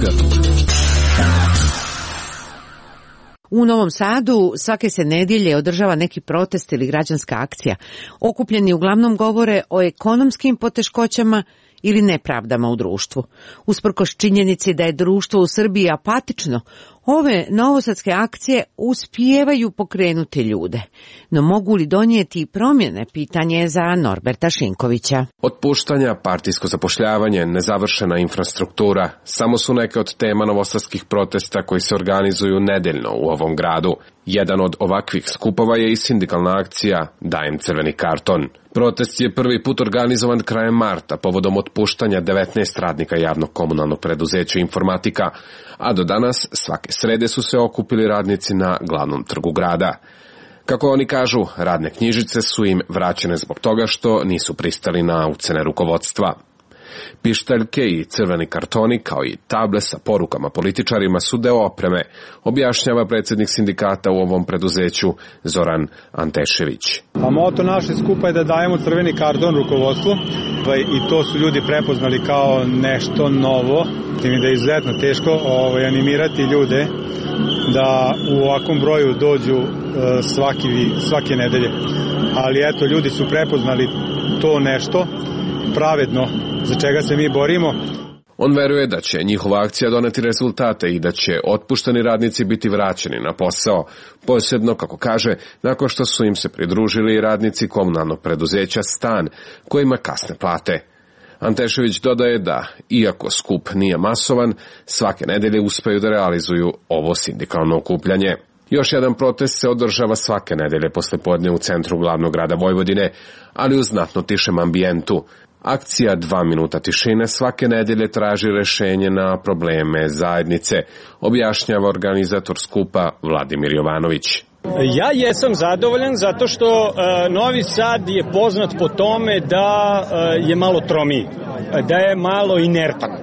U Novom Sadu svake se nedjelje održava neki protest ili građanska akcija. Okupljeni uglavnom govore o ekonomskim poteškoćama ili nepravdama u društvu. Usprkos činjenici da je društvo u Srbiji apatično, ove novosadske akcije uspijevaju pokrenuti ljude. No mogu li donijeti promjene, pitanje je za Norberta Šinkovića. Otpuštanja, partijsko zapošljavanje, nezavršena infrastruktura samo su neke od tema novosadskih protesta koji se organizuju nedeljno u ovom gradu. Jedan od ovakvih skupova je i sindikalna akcija Dajem crveni karton. Protest je prvi put organizovan krajem marta povodom otpuštanja devetnaest radnika javnog komunalnog preduzeća Informatika, a do danas svake srede su se okupili radnici na glavnom trgu grada. Kako oni kažu, radne knjižice su im vraćene zbog toga što nisu pristali na ucene rukovodstva. Pištaljke i crveni kartoni, kao i table sa porukama političarima, su deo opreme, objašnjava predsjednik sindikata u ovom preduzeću Zoran Antešević. A moto naše skupa je da dajemo crveni karton rukovodstvu i to su ljudi prepoznali kao nešto novo. Tim da je izuzetno teško ovaj, animirati ljude da u ovakvom broju dođu svaki, svake nedelje. Ali eto, ljudi su prepoznali to nešto pravedno za čega se mi borimo. On veruje da će njihova akcija doneti rezultate i da će otpušteni radnici biti vraćeni na posao, posebno, kako kaže, nakon što su im se pridružili radnici komunalnog preduzeća Stan, kojima kasne plate. Antešević dodaje da, iako skup nije masovan, svake nedelje uspeju da realizuju ovo sindikalno okupljanje. Još jedan protest se održava svake nedelje poslepodne u centru glavnog grada Vojvodine, ali u znatno tišem ambijentu. Akcija dva minuta tišine svake nedelje traži rešenje na probleme zajednice, objašnjava organizator skupa Vladimir Jovanović. Ja jesam zadovoljan zato što uh, Novi Sad je poznat po tome da uh, je malo tromiji, da je malo inertan.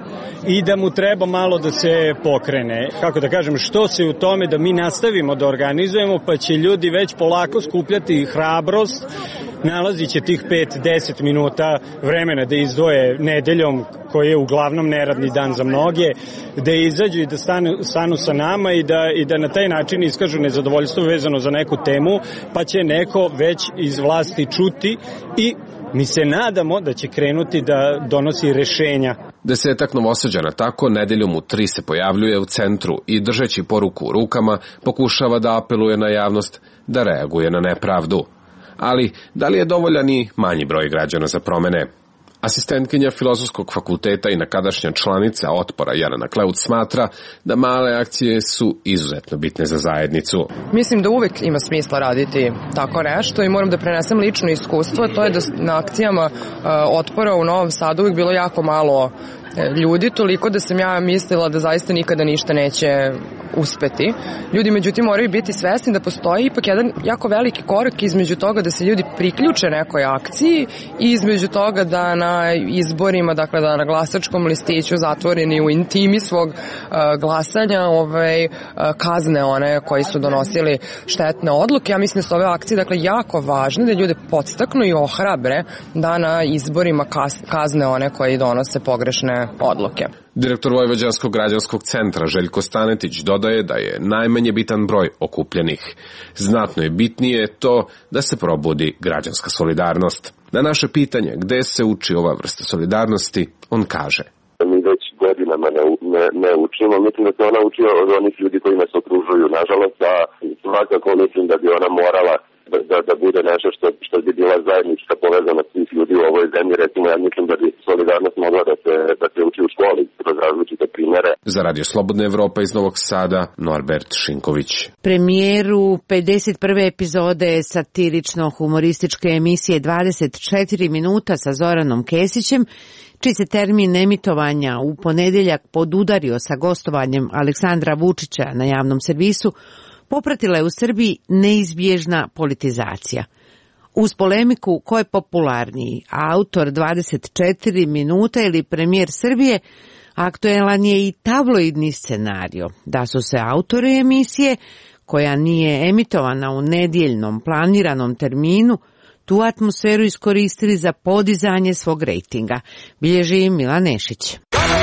i da mu treba malo da se pokrene. Kako da kažem, što se u tome da mi nastavimo da organizujemo, pa će ljudi već polako skupljati hrabrost, nalazit će tih pet do deset minuta vremena da izdvoje nedeljom, koji je uglavnom neradni dan za mnoge, da izađu i da stanu, stanu sa nama i da, i da na taj način iskažu nezadovoljstvo vezano za neku temu, pa će neko već iz vlasti čuti i mi se nadamo da će krenuti da donosi rešenja. Desetak Novosađana tako nedeljom u tri se pojavljuje u centru i držeći poruku u rukama pokušava da apeluje na javnost da reaguje na nepravdu. Ali da li je dovoljan i manji broj građana za promene? Asistentkinja Filozofskog fakulteta i nekadašnja članica Otpora Jelena Kleuc smatra da male akcije su izuzetno bitne za zajednicu. Mislim da uvek ima smisla raditi tako nešto i moram da prenesem lično iskustvo, to je da na akcijama Otpora u Novom Sadu uvek bilo jako malo ljudi, toliko da sam ja mislila da zaista nikada ništa neće uspeti. Ljudi međutim moraju biti svesni da postoji ipak jedan jako veliki korak između toga da se ljudi priključe nekoj akciji i između toga da na izborima, dakle da na glasačkom listiću zatvoreni u intimi svog uh, glasanja ovaj, uh, kazne one koji su donosili štetne odluke. Ja mislim da su ove akcije dakle jako važne, da ljude podstaknu i ohrabre da na izborima kazne one koji donose pogrešne odluke. Direktor Vojvođanskog građanskog centra Željko Stanetić dodaje da je najmanje bitan broj okupljenih. Znatno je bitnije to da se probudi građanska solidarnost. Na naše pitanje gde se uči ova vrsta solidarnosti, on kaže: Mi već godinama ne, ne, ne učimo, mislim da se ona uči od onih ljudi koji nas okružuju, nažalost, a svakako mislim da bi ona morala Da, da, da bude nešto što, što bi bila zajednička povezanost svih ljudi u ovoj zemlji. Recimo, ja mislim da bi solidarnost mogla da se, da se uči u školi kroz različite primere. Za Radio Slobodna Evropa iz Novog Sada, Norbert Šinković. Premijeru pedeset prve epizode satirično-humorističke emisije dvadeset četiri minuta sa Zoranom Kesićem, čiji se termin emitovanja u ponedeljak podudario sa gostovanjem Aleksandra Vučića na javnom servisu, popratila je u Srbiji neizbježna politizacija. Uz polemiku ko je popularniji, autor dvadeset četiri minuta ili premijer Srbije, aktuelan je i tabloidni scenario da su se autori emisije, koja nije emitovana u nedjeljnom planiranom terminu, tu atmosferu iskoristili za podizanje svog rejtinga, bilježi Milan Nešić.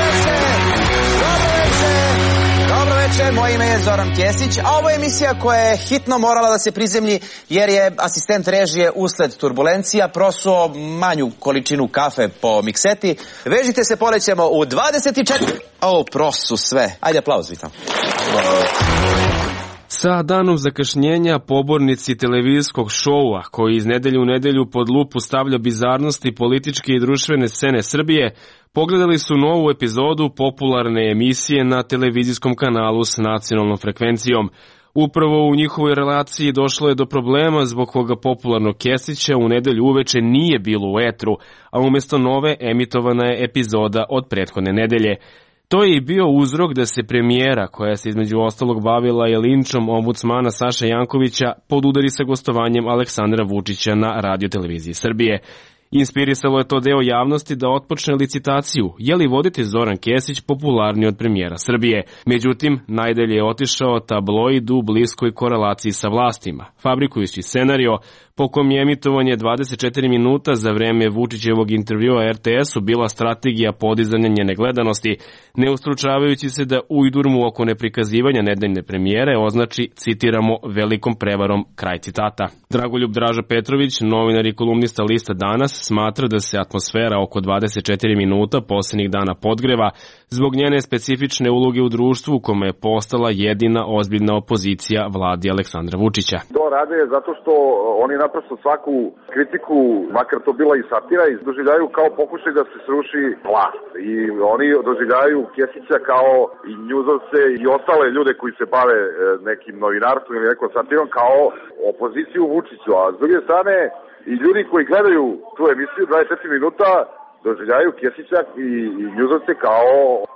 Moje ime je Zoran Kesić, a ovo je emisija koja je hitno morala da se prizemlji jer je asistent režije usled turbulencija prosuo manju količinu kafe po mikseti. Vežite se, polećemo u dvadeset četiri... O, prosu sve. Ajde, aplauz, vitam. Sa danom zakašnjenja pobornici televizijskog šoua, koji iz nedelju u nedelju pod lupu stavlja bizarnosti političke i društvene scene Srbije, pogledali su novu epizodu popularne emisije na televizijskom kanalu s nacionalnom frekvencijom. Upravo u njihovoj relaciji došlo je do problema zbog koga popularnog Kesića u nedelju uveče nije bilo u etru, a umjesto nove emitovana je epizoda od prethodne nedelje. To je i bio uzrok da se premijera, koja se između ostalog bavila je linčom ombudsmana Saše Jankovića, podudari sa gostovanjem Aleksandra Vučića na Radio-televiziji Srbije. Inspirisalo je to deo javnosti da otpočne licitaciju, je li voditelj Zoran Kesić popularniji od premijera Srbije. Međutim, najdalje je otišao tabloid u bliskoj korelaciji sa vlastima, fabrikujući scenario po kom je emitovanje dvadeset četiri minuta za vreme Vučićevog intervjua er te esu bila strategija podizanja njene gledanosti, ne ustručavajući se da ujdurmu oko neprikazivanja nedeljne premijere označi, citiramo, velikom prevarom, kraj citata. Dragoljub Draža Petrović, novinar i kolumnista lista Danas, smatra da se atmosfera oko dvadeset četiri minuta posljednjih dana podgreva zbog njene specifične uloge u društvu, kome je postala jedina ozbiljna opozicija vladi Aleksandra Vučića. To rade zato što oni naprosto svaku kritiku, makar to bila i satira, doživljaju kao pokušaj da se sruši vlast. I oni doživljaju Kesića kao i njuzovce i ostale ljude koji se bave nekim novinarstvom ili nekom satirom kao opoziciju Vučiću. A s druge strane, i ljudi koji gledaju tu emisiju dvadeset četiri minuta doživljaju Kesića i, i njuzovce kao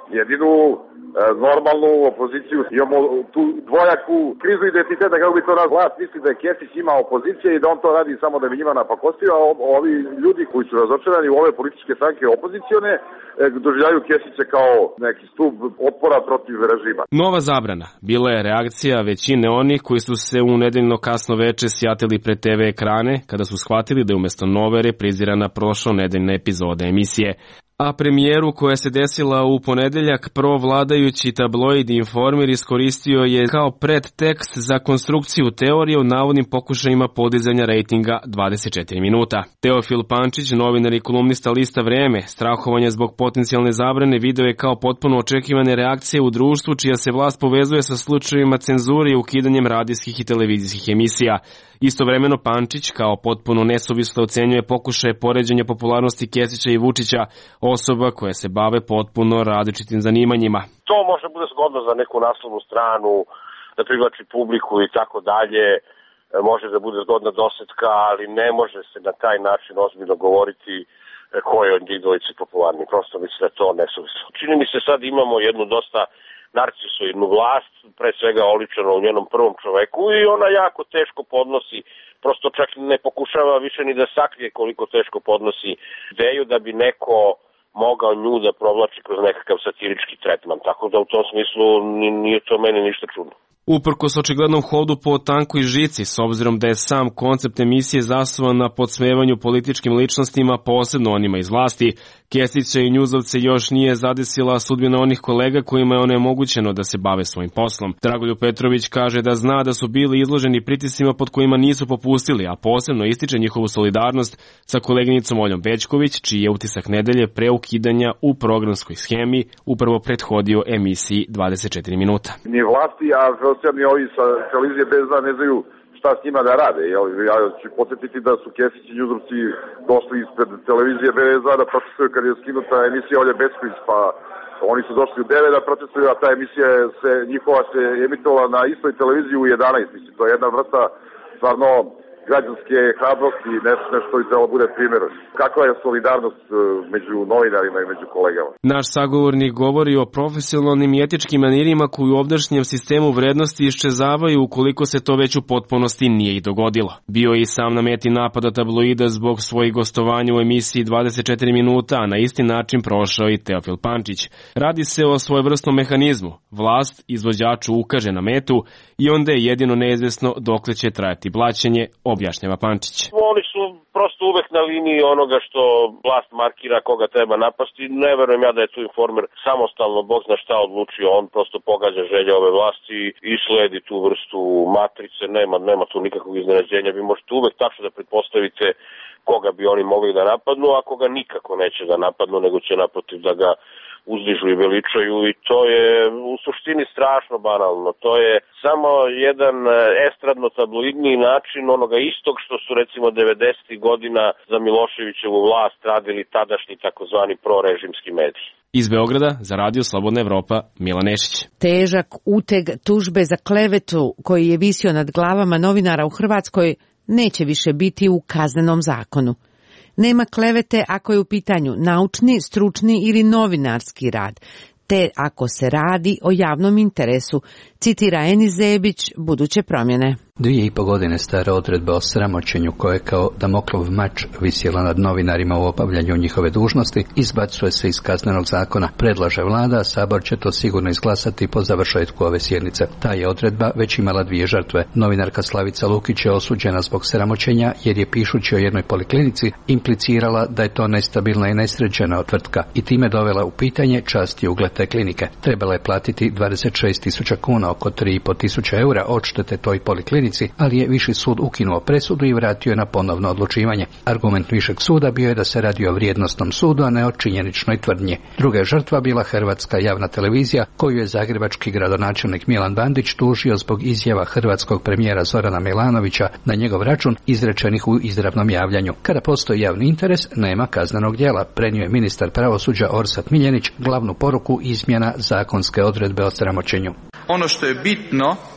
jedinu normalnu opoziciju. Imamo tu dvojaku krizu identiteta, kako bi to nas vlast misli da je Kesić ima opozicije i da on to radi samo da bi njima napakostio, a ovi ljudi koji su razočarani u ove političke stranke opozicione doživljaju Kesića kao neki stub otpora protiv režima. Nova zabrana bila je reakcija većine onih koji su se u nedeljno kasno veče sjatili pred te ve ekrane kada su shvatili da je umjesto nove reprizirana prošlo nedeljna epizoda emisije. A premijeru koja se desila u ponedeljak provladajući tabloid Informer iskoristio je kao predtekst za konstrukciju teorije o navodnim pokušajima podizanja rejtinga dvadeset četiri minuta. Teofil Pančić, novinar i kolumnista lista Vreme, strahovanje zbog potencijalne zabrane video je kao potpuno očekivane reakcije u društvu čija se vlast povezuje sa slučajevima cenzure i ukidanjem radijskih i televizijskih emisija. Istovremeno Pančić kao potpuno nesuvislo ocenjuje pokušaje poređenja popularnosti Kesića i Vučića, osoba koje se bave potpuno različitim zanimanjima. To može bude zgodno za neku naslovnu stranu, da privlači publiku i tako dalje, može da bude zgodna dosetka, ali ne može se na taj način ozbiljno govoriti ko je od njih dvojice popularni. Prosto mislim da je to nesuvislo. Čini mi se sad imamo jednu dosta narcisoidnu vlast, pre svega oličeno u njenom prvom čoveku, i ona jako teško podnosi, prosto čak ne pokušava više ni da sakrije koliko teško podnosi ideju da bi neko mogao nju da provlači kroz nekakav satirički tretman, tako da u tom smislu nije to meni ništa čudno. Uprkos očiglednom hodu po tankoj žici, s obzirom da je sam koncept emisije zasnovan na podsmevanju političkim ličnostima, posebno onima iz vlasti, Kesića i njuzovce još nije zadesila sudbina onih kolega kojima je onemogućeno da se bave svojim poslom. Dragoljub Petrović kaže da zna da su bili izloženi pritiscima pod kojima nisu popustili, a posebno ističe njihovu solidarnost sa koleginicom Oljom Bećković, čiji je utisak nedelje pre ukidanja u programskoj schemi upravo prethodio emisiji dvadeset četiri minuta. Ni vlasti, a ni ovi sa televizije B S A ne znaju šta s njima da rade. Ja ću podsjetiti da su Kesić i njuzovci došli ispred televizije B S A da protestuju kad je skinuta emisija Olje Bećković, pa oni su došli u devet da protestuju, a ta emisija se, njihova se emitovala na istoj televiziji u jedanaest. Mislim, to je jedna vrsta stvarno građanske hrabrosti, nešto, nešto bi trebalo bude primjer. Kakva je solidarnost među novinarima i među kolegama? Naš sagovornik govori o profesionalnim i etičkim manirima koji u ovdašnjem sistemu vrednosti iščezavaju ukoliko se to već u potpunosti nije i dogodilo. Bio je i sam na meti napada tabloida zbog svojih gostovanja u emisiji dvadeset četiri minuta, a na isti način prošao i Teofil Pančić. Radi se o svojevrsnom mehanizmu. Vlast izvođaču ukaže na metu i onda je jedino neizvesno dokle će trajati blaćenje, objašnjava Pančić. Oni su prosto uvek na liniji onoga što vlast markira koga treba napasti. Ne verujem ja da je tu Informer samostalno, Bog zna šta odlučio, on prosto pogađa želje ove vlasti i sledi tu vrstu matrice, nema, nema tu nikakvog iznenađenja. Vi možete uvek tačno da pretpostavite koga bi oni mogli da napadnu, a koga nikako neće da napadnu, nego će naprotiv da ga uzdižu i veličaju, i to je u suštini strašno banalno. To je samo jedan estradno tabloidni način onoga istog što su recimo devedesetih godina za Miloševićevu vlast radili tadašnji takozvani prorežimski mediji. Iz Beograda za Radio Slobodna Evropa, Milan Nešić. Težak uteg tužbe za klevetu koji je visio nad glavama novinara u Hrvatskoj neće više biti u kaznenom zakonu. Nema klevete ako je u pitanju naučni, stručni ili novinarski rad, te ako se radi o javnom interesu, citira Enis Zebić, buduće promjene. Dvije i po godine stara odredba o sramoćenju koja je kao Damoklov mač visjela nad novinarima u obavljanju njihove dužnosti izbacuje se iz kaznenog zakona. Predlaže vlada, a Sabor će to sigurno izglasati po završetku ove sjednice. Ta je odredba već imala dvije žrtve. Novinarka Slavica Lukić je osuđena zbog sramoćenja jer je pišući o jednoj poliklinici implicirala da je to nestabilna i nesređena tvrtka i time dovela u pitanje čast i ugled te klinike. Trebala je platiti dvadeset šest tisuća kuna, oko tri i po tisuće eura odštete toj poliklinici, ali je Viši sud ukinuo presudu i vratio je na ponovno odlučivanje. Argument Višeg suda bio je da se radi o vrijednosnom sudu, a ne o činjeničnoj tvrdnji. Druga je žrtva bila Hrvatska javna televizija, koju je zagrebački gradonačelnik Milan Bandić tužio zbog izjava hrvatskog premijera Zorana Milanovića na njegov račun izrečenih u izravnom javljanju. Kada postoji javni interes, nema kaznenog djela, prenio je ministar pravosuđa Orsat Miljenić glavnu poruku izmjena zakonske odredbe o sramoćenju. Ono što je bitno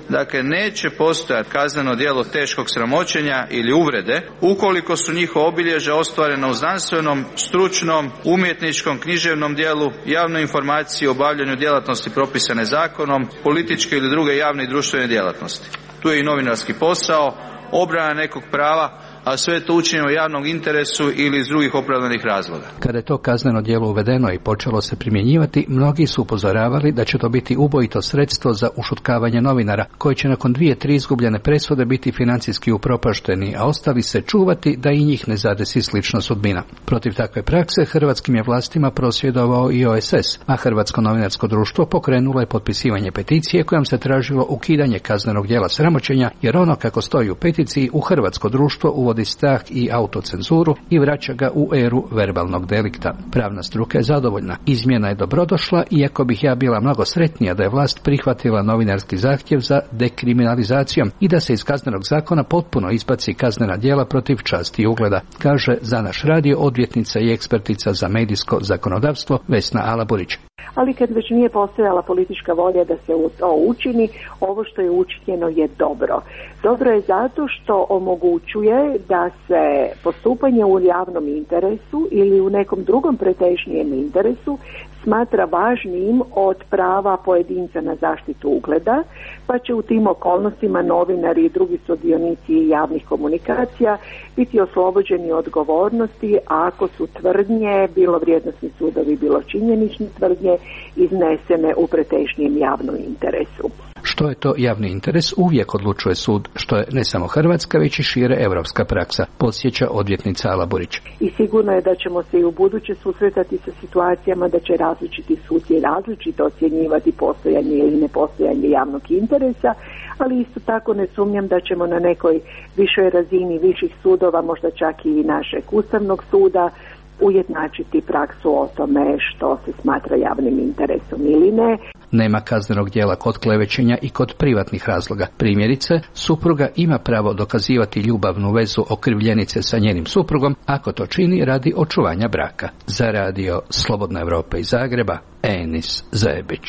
Dakle, neće postojati kazneno djelo teškog sramoćenja ili uvrede ukoliko su njihova obilježja ostvarena u znanstvenom, stručnom, umjetničkom, književnom djelu, javnoj informaciji o obavljanju djelatnosti propisane zakonom, političke ili druge javne i društvene djelatnosti. Tu je i novinarski posao, obrana nekog prava, a sve je to učinjeno u javnom interesu ili iz drugih opravdanih razloga. Kada je to kazneno djelo uvedeno i počelo se primjenjivati, mnogi su upozoravali da će to biti ubojito sredstvo za ušutkavanje novinara, koji će nakon dvije, tri izgubljene presude biti financijski upropašteni, a ostali se čuvati da i njih ne zadesi slična sudbina. Protiv takve prakse hrvatskim je vlastima prosvjedovao i O S S, a Hrvatsko novinarsko društvo pokrenulo je potpisivanje peticije kojom se tražilo ukidanje kaznenog djela sramoćenja, jer ono, kako stoji u peticiji, u hrvatsko društvo uvodi strah i autocenzuru i vraća ga u eru verbalnog delikta. Pravna struka je zadovoljna. Izmjena je dobrodošla, iako bih ja bila mnogo sretnija da je vlast prihvatila novinarski zahtjev za dekriminalizacijom i da se iz kaznenog zakona potpuno izbaci kaznena djela protiv časti i ugleda, kaže za naš radio odvjetnica i ekspertica za medijsko zakonodavstvo Vesna Alaburić. Ali kad već nije postojala politička volja da se to učini, ovo što je učinjeno je dobro. Dobro je zato što omogućuje da se postupanje u javnom interesu ili u nekom drugom pretežnijem interesu smatra važnijim od prava pojedinca na zaštitu ugleda, pa će u tim okolnostima novinari i drugi sudionici javnih komunikacija biti oslobođeni odgovornosti ako su tvrdnje, bilo vrijednosni sudovi, bilo činjenične tvrdnje, iznesene u pretežnijem javnom interesu. Što je to javni interes, uvijek odlučuje sud, što je ne samo hrvatska, već i šire evropska praksa, podsjeća odvjetnica Alaburić. I sigurno je da ćemo se i u buduće susretati sa situacijama da će različiti suci različito ocjenjivati postojanje ili nepostojanje javnog interesa, ali isto tako ne sumnjam da ćemo na nekoj višoj razini viših sudova, možda čak i našeg Ustavnog suda, ujednačiti praksu o tome što se smatra javnim interesom ili ne. Nema kaznenog djela kod klevećenja i kod privatnih razloga. Primjerice, supruga ima pravo dokazivati ljubavnu vezu okrivljenice sa njenim suprugom ako to čini radi očuvanja braka. Za radio Slobodna Evropa iz Zagreba, Enis Zebić.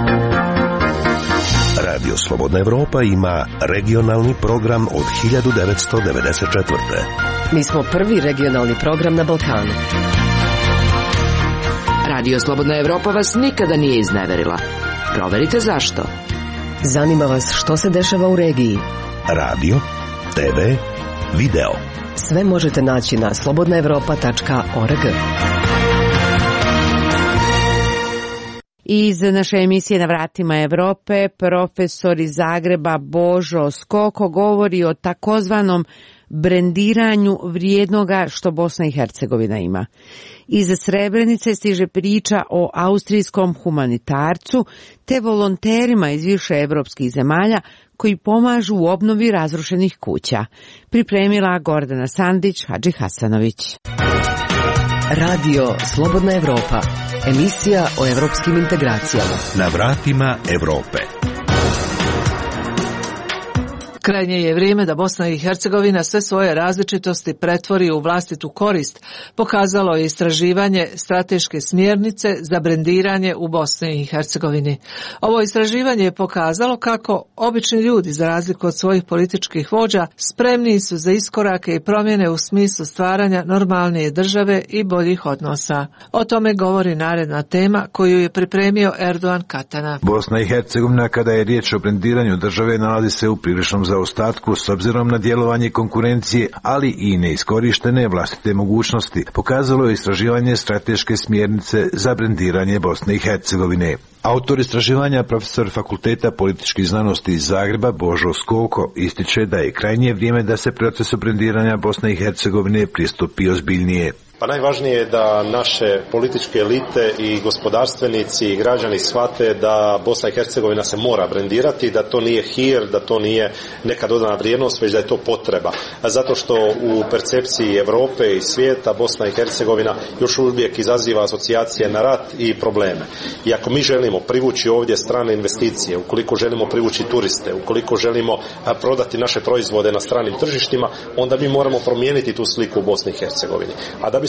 Radio Slobodna Evropa ima regionalni program od hiljadu devetsto devedeset četvrte. Mi smo prvi regionalni program na Balkanu. Radio Slobodna Evropa vas nikada nije izneverila. Proverite zašto. Zanima vas što se dešava u regiji. Radio, te ve, video. Sve možete naći na slobodna evropa tačka org. Iz naše emisije Na vratima Evrope profesor iz Zagreba Božo Skoko govori o takozvanom brendiranju vrijednoga što Bosna i Hercegovina ima. Iz Srebrenice stiže priča o austrijskom humanitarcu te volonterima iz više evropskih zemalja koji pomažu u obnovi razrušenih kuća. Pripremila Gordana Sandić, Hadži Hasanović. Radio Slobodna Evropa. Emisija o evropskim integracijama. Na vratima Evrope. Krajnje je vrijeme da Bosna i Hercegovina sve svoje različitosti pretvori u vlastitu korist, pokazalo je istraživanje strateške smjernice za brendiranje u Bosni i Hercegovini. Ovo istraživanje je pokazalo kako obični ljudi, za razliku od svojih političkih vođa, spremni su za iskorake i promjene u smislu stvaranja normalnije države i boljih odnosa. O tome govori naredna tema koju je pripremio Erdogan Katana. Bosna i Hercegovina, kada je riječ o brendiranju države, nalazi se u priličnom zaostatku s obzirom na djelovanje konkurencije, ali i neiskorištene vlastite mogućnosti, pokazalo je istraživanje strateške smjernice za brendiranje Bosne i Hercegovine. Autor istraživanja, profesor Fakulteta političkih znanosti iz Zagreba Božo Skoko, ističe da je krajnje vrijeme da se procesu brendiranja Bosne i Hercegovine pristupi ozbiljnije. Pa najvažnije je da naše političke elite i gospodarstvenici i građani shvate da Bosna i Hercegovina se mora brendirati, da to nije hir, da to nije neka dodana vrijednost, već da je to potreba. Zato što u percepciji Europe i svijeta Bosna i Hercegovina još uvijek izaziva asocijacije na rat i probleme. I ako mi želimo privući ovdje strane investicije, ukoliko želimo privući turiste, ukoliko želimo prodati naše proizvode na stranim tržištima, onda mi moramo promijeniti tu sliku u Bosni i Hercegovini. A da bi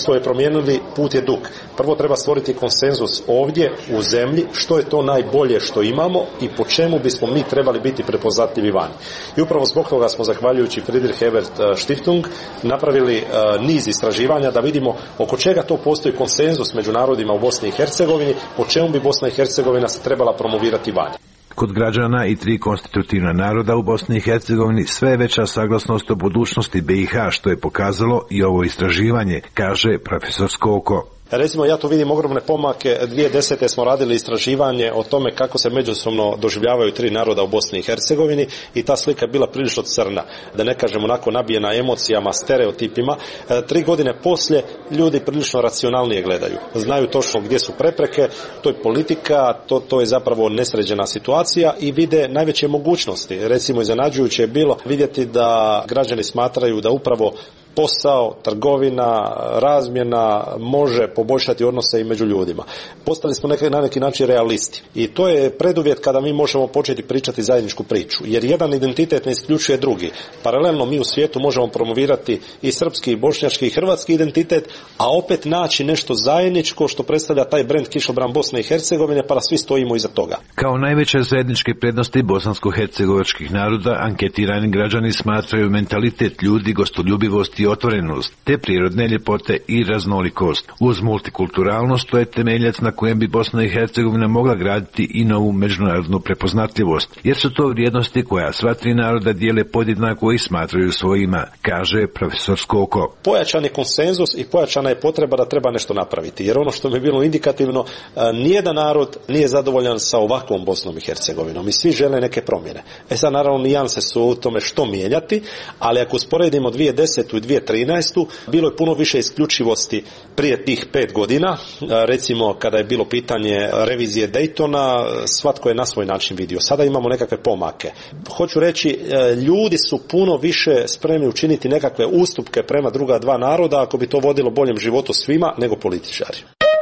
smo je promijenili, put je dug. Prvo treba stvoriti konsenzus ovdje u zemlji što je to najbolje što imamo i po čemu bismo mi trebali biti prepoznatljivi vani. I upravo zbog toga smo, zahvaljujući Friedrich Ebert Stiftung, napravili uh, niz istraživanja da vidimo oko čega to postoji konsenzus među narodima u Bosni i Hercegovini, po čemu bi Bosna i Hercegovina se trebala promovirati vani. Kod građana i tri konstitutivna naroda u Bosni i Hercegovini sve je veća saglasnost o budućnosti B i H, što je pokazalo i ovo istraživanje, kaže profesor Skoko. Recimo, ja tu vidim ogromne pomake. dvije tisuće desete smo radili istraživanje o tome kako se međusobno doživljavaju tri naroda u Bosni i Hercegovini i ta slika je bila prilično crna, da ne kažem onako nabijena emocijama, stereotipima. E, tri godine poslije ljudi prilično racionalnije gledaju. Znaju točno gdje su prepreke, to je politika, to, to je zapravo nesređena situacija i vide najveće mogućnosti. Recimo, iznenađujuće je bilo vidjeti da građani smatraju da upravo posao, trgovina, razmjena može poboljšati odnose i među ljudima. Postali smo neke, na neki način realisti. I to je preduvjet kada mi možemo početi pričati zajedničku priču. Jer jedan identitet ne isključuje drugi. Paralelno mi u svijetu možemo promovirati i srpski, i bošnjački, i hrvatski identitet, a opet naći nešto zajedničko što predstavlja taj brend kišobran Bosne i Hercegovine, pa da svi stojimo iza toga. Kao najveće zajedničke prednosti bosansko-hercegovačkih naroda anketirani građani smatraju mentalitet ljudi, gostoljubivost i otvorenost, te prirodne ljepote i raznolikost. Uz multikulturalnost to je temeljac na kojem bi Bosna i Hercegovina mogla graditi i novu međunarodnu prepoznatljivost, jer su to vrijednosti koja sva tri naroda dijele podjednako i smatraju svojima, kaže profesor Skoko. Pojačan je konsenzus i pojačana je potreba da treba nešto napraviti, jer ono što mi je bilo indikativno, nijedan narod nije zadovoljan sa ovakvom Bosnom i Hercegovinom i svi žele neke promjene. E sad naravno nijanse su u tome što mijenjati, ali ako usporedimo dvije tisuće desetu i dvije tisuće trinaestu bilo je puno više isključivosti prije tih pet godina. Recimo kada je bilo pitanje revizije Daytona, svatko je na svoj način vidio. Sada imamo nekakve pomake. Hoću reći, ljudi su puno više spremni učiniti nekakve ustupke prema druga dva naroda ako bi to vodilo boljem životu svima nego političari.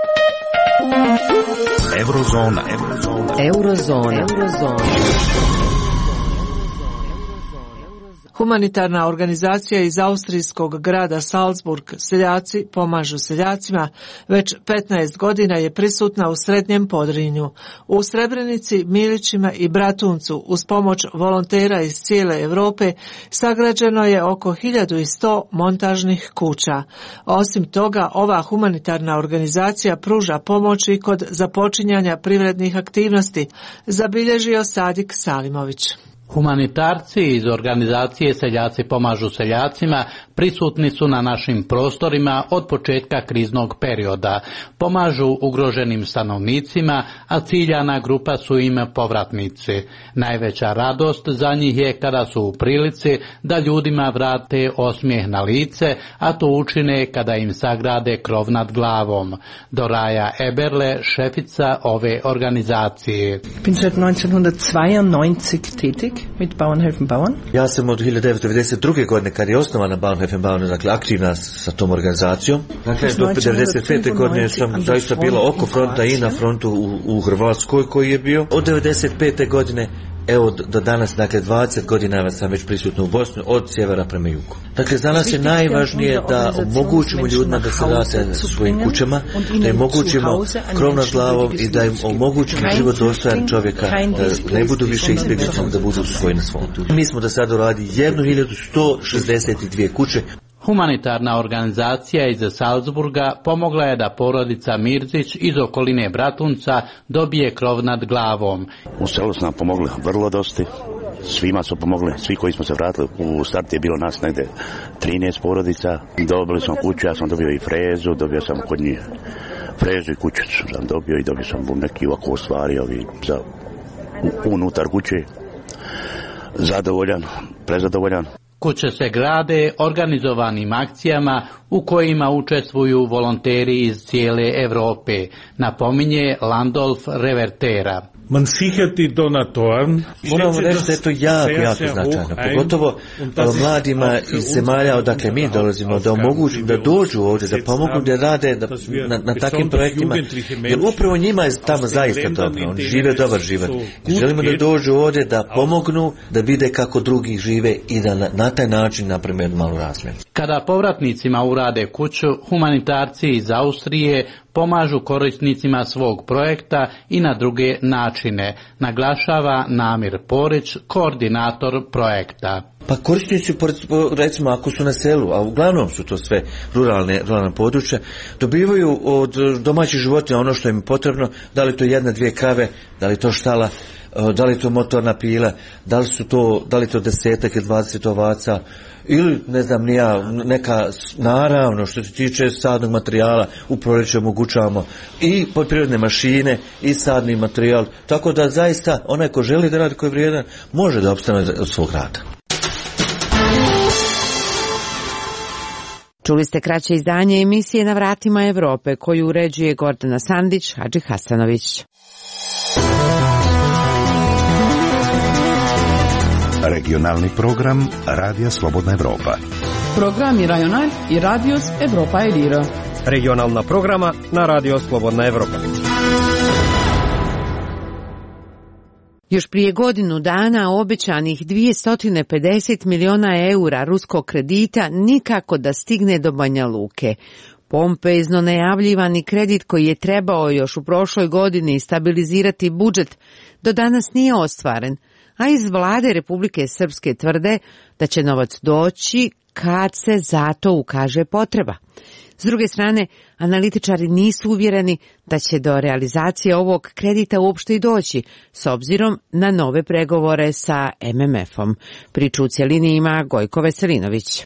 Eurozona. Eurozona. Eurozona. Eurozona. Humanitarna organizacija iz austrijskog grada Salzburg, Seljaci pomažu seljacima, već petnaest godina je prisutna u Srednjem Podrinju. U Srebrenici, Milićima i Bratuncu uz pomoć volontera iz cijele Europe sagrađeno je oko hiljadu sto montažnih kuća. Osim toga, ova humanitarna organizacija pruža pomoć i kod započinjanja privrednih aktivnosti, zabilježio Sadik Salimović. Humanitarci iz organizacije Seljaci pomažu seljacima prisutni su na našim prostorima od početka kriznog perioda. Pomažu ugroženim stanovnicima, a ciljana grupa su im povratnici. Najveća radost za njih je kada su u prilici da ljudima vrate osmijeh na lice, a to učine kada im sagrade krov nad glavom. Doraja Eberle, šefica ove organizacije. Bin seit neunzehnhundertzweiundneunzig tätig mit Bauernhelfen Bauern. Ja sam od hiljadu devetsto devedeset druge. godine kad je osnovana Bauernhelfen Bauern, dakle aktivna sa tom organizacijom. Dakle, do devedeset pete. godine sam zaista bila oko fronta i na frontu u, u Hrvatskoj koji je bio. Od devedeset pete. godine evo do danas, dakle dvadeset godina sam već prisutna u Bosni, od sjevera prema jugu. Dakle, za nas je najvažnije da omogućimo ljudima da se vrate svojim kućama, da im omogućimo krov nad glavom i da im omogućimo život dostojan čovjeka, da ne budu više izbjeglice, da budu svoji na svom. Mi smo do sada uradili jednu hiljadu sto šezdeset dvije kuće. Humanitarna organizacija iz Salzburga pomogla je da porodica Mirzić iz okoline Bratunca dobije krov nad glavom. U selu su nam pomogli vrlo dosti, svima su pomogli, svi koji smo se vratili. U startu je bilo nas negdje trinaest porodica, dobili smo kuću, ja sam dobio i frezu, dobio sam kod njih frezu i kućicu sam dobio i dobio sam neki ovako stvari ovi za unutar kuće. Zadovoljan, prezadovoljan. Kuće se grade organizovanim akcijama u kojima učestvuju volonteri iz cijele Europe, napominje Landolf Revertera. Man sichert die Donatoren. Moramo reći da je to jako, jako značajno, pogotovo mladima iz zemalja odakle mi dolazimo, da omogućimo da dođu ovdje, da pomognu da rade da, na, na takvim projektima, jer upravo njima je tamo zaista dobro, oni žive dobar život. I želimo da dođu ovdje, da pomognu, da vide kako drugi žive i da na, na taj način naprave malu razmjenu. Kada povratnicima urade kuću, humanitarci iz Austrije pomažu korisnicima svog projekta i na druge načine, naglašava Namir Porić, koordinator projekta. Pa korisnici, recimo ako su na selu, a uglavnom su to sve ruralne, ruralne područja, dobivaju od domaćih životinja ono što im je potrebno, da li to jedna, dvije krave, da li to štala, da li to motorna pila, da li su to, da li to desetak ili dvadeset ovaca, ili ne znam nija, neka, naravno što se tiče sadnog materijala u proljeće omogućavamo i poljoprivredne mašine i sadni materijal, tako da zaista onaj ko želi da radi, koji je vrijedan, može da opstane od svog rada. Čuli ste kraće izdanje emisije Na vratima Evrope koju uređuje Gordana Sandić, Hadži Hasanović. Regionalni program Radija Slobodna Evropa. Programi Rajonal i Radios Evropa Elira. Regionalna programa na Radio Slobodna Evropa. Još prije godinu dana obećanih dvjesto pedeset miliona eura ruskog kredita nikako da stigne do Banja Luke. Pompezno najavljivani kredit koji je trebao još u prošloj godini stabilizirati budžet do danas nije ostvaren, a iz vlade Republike Srpske tvrde da će novac doći kad se za to ukaže potreba. S druge strane, analitičari nisu uvjereni da će do realizacije ovog kredita uopšte i doći, s obzirom na nove pregovore sa M M F-om. Priču u cjelini ima Gojko Veselinović.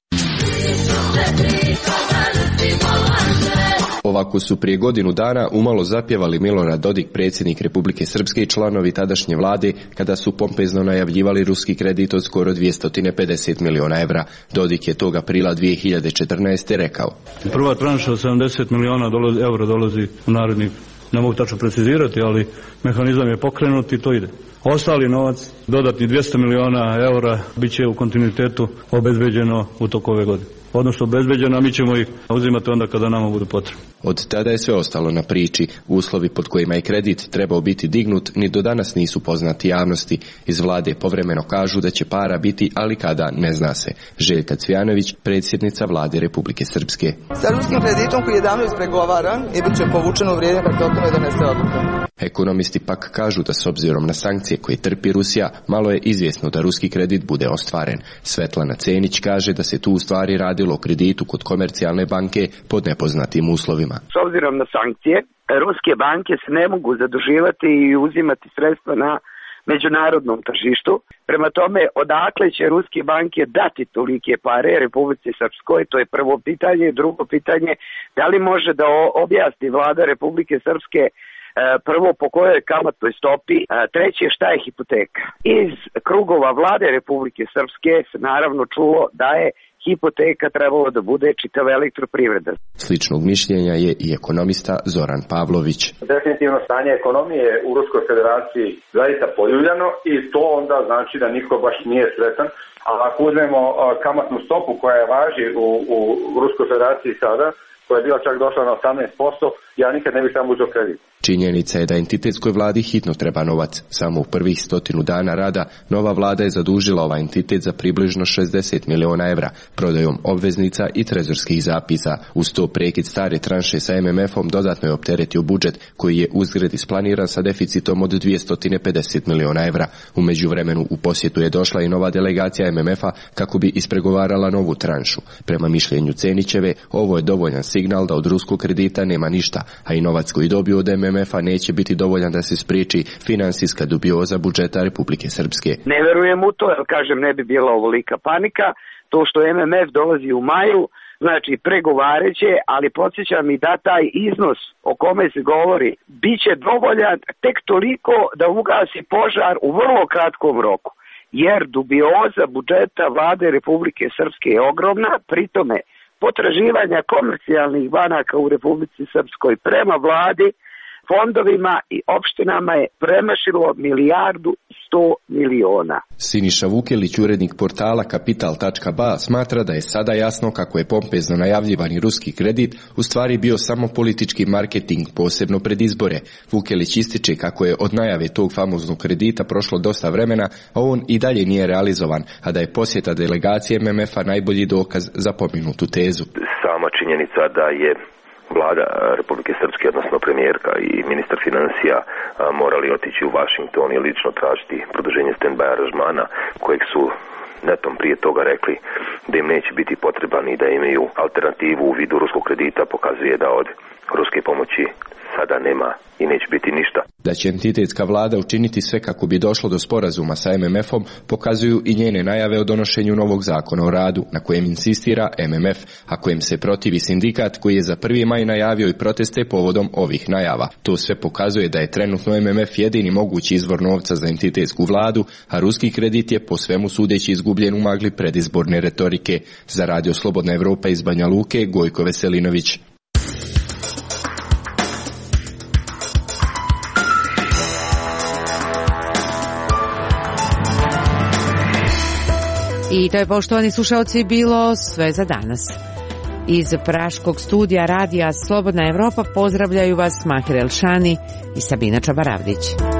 Ovako su prije godinu dana umalo zapjevali Milorad Dodik, predsjednik Republike Srpske i članovi tadašnje vlade, kada su pompezno najavljivali ruski kredit od skoro dvjesto pedeset miliona evra. Dodik je tog aprila dvije hiljade četrnaeste. rekao: Prva tranša od sedamdeset miliona eura dolazi u narednih, ne mogu tačno precizirati, ali mehanizam je pokrenut i to ide. Ostali novac, dodatni dvjesto miliona eura, bit će u kontinuitetu obezbeđeno u toku ove godine. Odnosno obezbeđeno, a mi ćemo ih uzimati onda kada nama budu potrebni. Od tada je sve ostalo na priči. Uslovi pod kojima je kredit trebao biti dignut ni do danas nisu poznati javnosti. Iz vlade povremeno kažu da će para biti, ali kada ne zna se. Željka Cvijanović, predsjednica vlade Republike Srpske. Sa ruskim kreditom koji je davno ispregovaran i bit će povučeno u vrijeme kad se o tome donese odluka. Ekonomisti pak kažu da s obzirom na sankcije koje trpi Rusija, malo je izvjesno da ruski kredit bude ostvaren. Svetlana Cenić kaže da se tu u stvari radilo o kreditu kod komercijalne banke pod nepoznatim uslovima. S obzirom na sankcije, ruske banke se ne mogu zaduživati i uzimati sredstva na međunarodnom tržištu. Prema tome, odakle će ruske banke dati tolike pare Republici Srpskoj, to je prvo pitanje. Drugo pitanje, da li može da objasni vlada Republike Srpske prvo po kojoj kamatnoj stopi, treće šta je hipoteka. Iz krugova vlade Republike Srpske se naravno čulo da je hipoteka trebalo da bude čitava elektroprivreda. Sličnog mišljenja je i ekonomista Zoran Pavlović. Definitivno stanje ekonomije u Ruskoj federaciji zaista poljuljano i to onda znači da niko baš nije sretan. A ako uzmemo kamatnu stopu koja važi u, u Ruskoj federaciji sada, koja je bila čak došla na osamnaest posto, ja nikad ne bih tamo uzeo kredit. Činjenica je da entitetskoj vladi hitno treba novac. Samo u prvih stotinu dana rada nova vlada je zadužila ovaj entitet za približno šezdeset miliona evra prodajom obveznica i trezorskih zapisa. Uz to prekid stare tranše sa M M F-om dodatno je opteretio budžet koji je uzgred isplaniran sa deficitom od dvjesto pedeset miliona evra. U međuvremenu u posjetu je došla i nova delegacija M M F-a kako bi ispregovarala novu tranšu. Prema mišljenju Cenićeve, ovo je dovoljan signal da od ruskog kredita nema ništa, a i novac koji dobio od M M F-a neće biti dovoljan da se spriječi finansijska dubioza budžeta Republike Srpske. Ne verujem u to, jer kažem ne bi bila ovolika panika. To što M M F dolazi u maju, znači pregovareće, ali podsjećam i da taj iznos o kome se govori bit će dovoljan tek toliko da ugasi požar u vrlo kratkom roku. Jer dubioza budžeta vlade Republike Srpske je ogromna, pritome potraživanja komercijalnih banaka u Republici Srpskoj prema vladi fondovima i opštinama je premašilo milijardu sto miliona. Siniša Vukelić, urednik portala kapital tačka ba, smatra da je sada jasno kako je pompezno najavljivani ruski kredit u stvari bio samo politički marketing, posebno pred izbore. Vukelić ističe kako je od najave tog famoznog kredita prošlo dosta vremena, a on i dalje nije realizovan, a da je posjeta delegacije em em ef-a najbolji dokaz za pomenutu tezu. Sama činjenica da je Vlada Republike Srpske, odnosno premijerka i ministar financija morali otići u Washington i lično tražiti produženje stand-by aranžmana kojeg su netom prije toga rekli da im neće biti potreban i da imaju alternativu u vidu ruskog kredita, pokazuje da od ruske pomoći sada nema i neće biti ništa. Da će entitetska vlada učiniti sve kako bi došlo do sporazuma sa em em ef-om pokazuju i njene najave o donošenju novog zakona o radu, na kojem insistira em em ef, a kojem se protivi sindikat koji je za prvi maj najavio i proteste povodom ovih najava. To sve pokazuje da je trenutno em em ef jedini mogući izvor novca za entitetsku vladu, a ruski kredit je po svemu sudeći izgubljen u magli predizborne retorike. Za Radio Slobodna Evropa iz Banja Luke, Gojko Veselinović. I to je, poštovani slušalci, bilo sve za danas. Iz praškog studija radija Slobodna Evropa pozdravljaju vas Mahir Elšani i Sabina Čabaravdić.